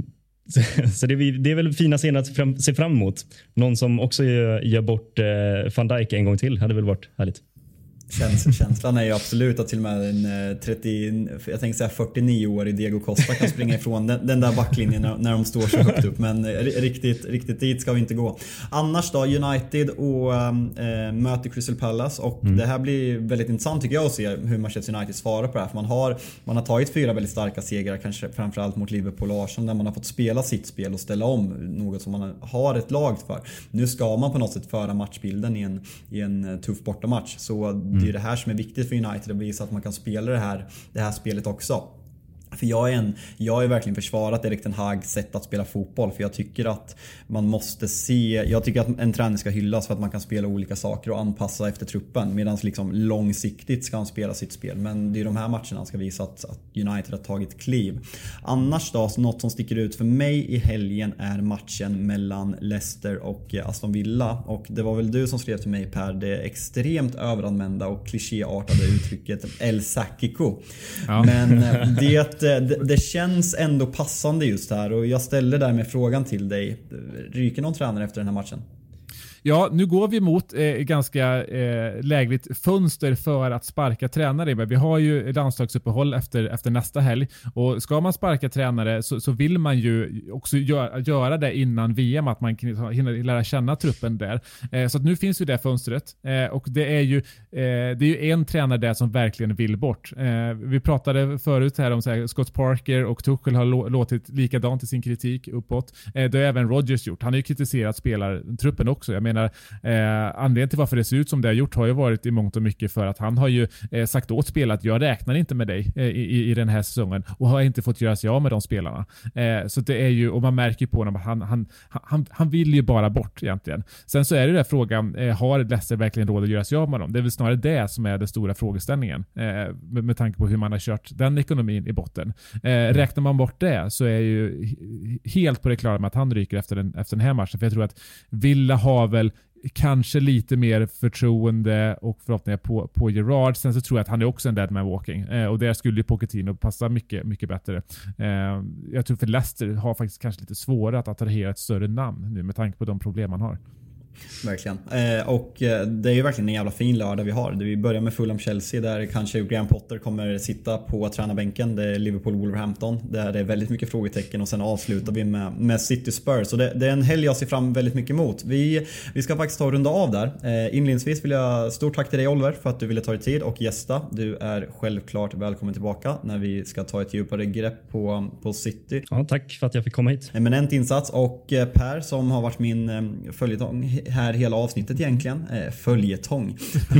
Så det är, det är väl fina scener att fram, se fram emot. Någon som också gör, gör bort eh, Van Dijk en gång till hade väl varit härligt. Käns, känslan är ju absolut att till och med en trettio, jag tänkte säga fyrtionio år i Diego Costa kan springa ifrån den, den där backlinjen när, när de står så högt upp. Men riktigt, riktigt dit ska vi inte gå. Annars då, United och äh, möter Crystal Palace och mm. det här blir väldigt intressant tycker jag att se hur Manchester United svarar på det här. För man har, man har tagit fyra väldigt starka segrar, kanske framförallt mot Liverpool och Arsenal, där man har fått spela sitt spel och ställa om, något som man har ett lag för. Nu ska man på något sätt föra matchbilden i en, i en tuff bortamatch. Så mm. det är det här som är viktigt för United, att visa att man kan spela det här, det här spelet också. För jag är, en, jag är verkligen försvarat Erik ten Hags sätt att spela fotboll. För jag tycker att man måste se... Jag tycker att en tränare ska hyllas för att man kan spela olika saker och anpassa efter truppen. Medan liksom långsiktigt ska han spela sitt spel. Men det är de här matcherna han ska visa att, att United har tagit kliv. Annars då, något som sticker ut för mig i helgen är matchen mellan Leicester och Aston Villa. Och det var väl du som skrev till mig, Per, det extremt överanvända och klichéartade uttrycket El Sakico. Ja. Men det... Det, det känns ändå passande just här och jag ställer där med frågan till dig. Ryker någon tränare efter den här matchen? Ja, nu går vi mot eh, ganska eh, lägligt fönster för att sparka tränare. Men vi har ju landslagsuppehåll efter, efter nästa helg. Och ska man sparka tränare så, så vill man ju också gör, göra det innan V M, att man kan hinna lära känna truppen där. Eh, så att nu finns ju det fönstret. Eh, och det är, ju, eh, det är ju en tränare där som verkligen vill bort. Eh, vi pratade förut här om så här, Scott Parker och Tuchel har lå- låtit likadant i sin kritik uppåt. Eh, det har även Rodgers gjort. Han har ju kritiserat spelartruppen också. Jag menar, Eh, anledningen till varför det ser ut som det har gjort har ju varit i mångt och mycket för att han har ju eh, sagt åt spelarna att jag räknar inte med dig eh, i, i den här säsongen och har inte fått göra sig av med de spelarna. Eh, så det är ju, och man märker ju på honom att han, han, han, han vill ju bara bort egentligen. Sen så är det där frågan, eh, har Leicester verkligen råd att göra sig av med dem? Det är väl snarare det som är den stora frågeställningen eh, med, med tanke på hur man har kört den ekonomin i botten. Eh, räknar man bort det så är ju helt på det klara med att han ryker efter den, efter den här matchen, för jag tror att Villa har väl kanske lite mer förtroende och förhoppningar på, på Gerrard. Sen så tror jag att han är också en dead man walking. Eh, och där skulle ju Pochettino passa mycket, mycket bättre. Eh, jag tror för Leicester har faktiskt kanske lite svårare att attrahera ett större namn nu med tanke på de problem man har. Verkligen. Eh, och det är ju verkligen en jävla fin lördag vi har. Vi börjar med Fulham Chelsea där kanske Graham Potter kommer sitta på tränarbänken. Det är Liverpool Wolverhampton där det är väldigt mycket frågetecken och sen avslutar vi med, med City Spurs. Så det, det är en helg jag ser fram väldigt mycket emot. Vi, vi ska faktiskt ta och runda av där. Eh, inledningsvis vill jag stort tack till dig Oliver för att du ville ta dig tid och gästa. Du är självklart välkommen tillbaka när vi ska ta ett djupare grepp på, på City. Ja, tack för att jag fick komma hit. Eminent insats. Och Per som har varit min eh, följetong här hela avsnittet egentligen. Eh, följetong.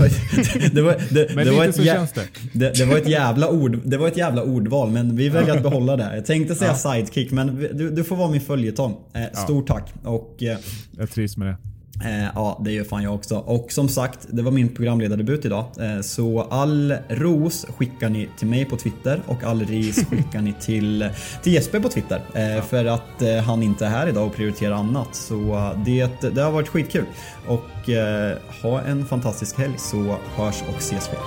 det, var, det, det, var ett jä- det, det var ett jävla ord. Det var ett jävla ordval, men vi väljer att behålla det. Jag tänkte säga ja. sidekick, men du, du får vara min följetong. Eh, stort ja. tack. Och, eh, jag trivs med det. Eh, ja, det gör fan jag också. Och som sagt, det var min programledardebut idag. Eh, så all ros skickar ni till mig på Twitter och all ris skickar ni till, till Jesper på Twitter. Eh, ja. För att eh, han inte är här idag och prioriterar annat. Så eh, det, det har varit skitkul. Och eh, ha en fantastisk helg, så hörs och ses vi.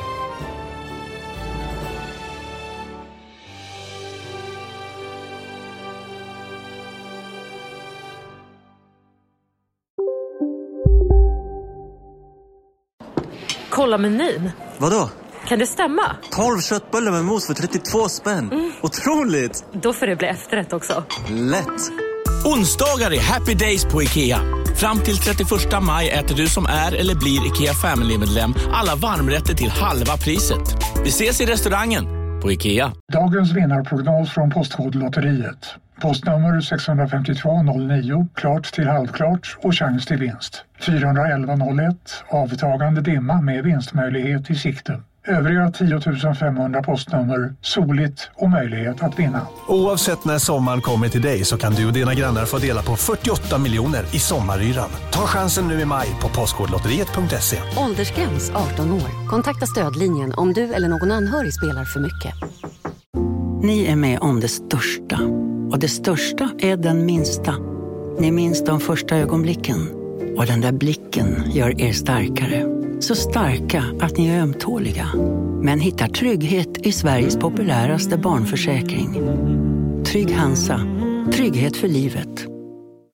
Kolla menyn. Vadå? Kan det stämma? tolv köttbullar med mos för trettiotvå spänn. Mm. Otroligt! Då får det bli efterrätt också. Lätt! Onsdagar är happy days på IKEA. Fram till trettioförsta maj äter du som är eller blir IKEA Family-medlem alla varmrätter till halva priset. Vi ses i restaurangen på IKEA. Dagens vinnarprognos från Postkodlotteriet. Postnummer sex fem två noll nio, klart till halvklart och chans till vinst. fyra ett ett noll ett, avtagande dimma med vinstmöjlighet i sikte. Övriga tio tusen femhundra postnummer, soligt och möjlighet att vinna. Oavsett när sommaren kommer till dig så kan du och dina grannar få dela på fyrtioåtta miljoner i sommaryran. Ta chansen nu i maj på postkodlotteriet punkt se. Åldersgräns arton år. Kontakta stödlinjen om du eller någon anhörig spelar för mycket. Ni är med om det största. Och det största är den minsta. Ni minns de första ögonblicken. Och den där blicken gör er starkare. Så starka att ni är ömtåliga. Men hittar trygghet i Sveriges populäraste barnförsäkring. Trygg Hansa. Trygghet för livet.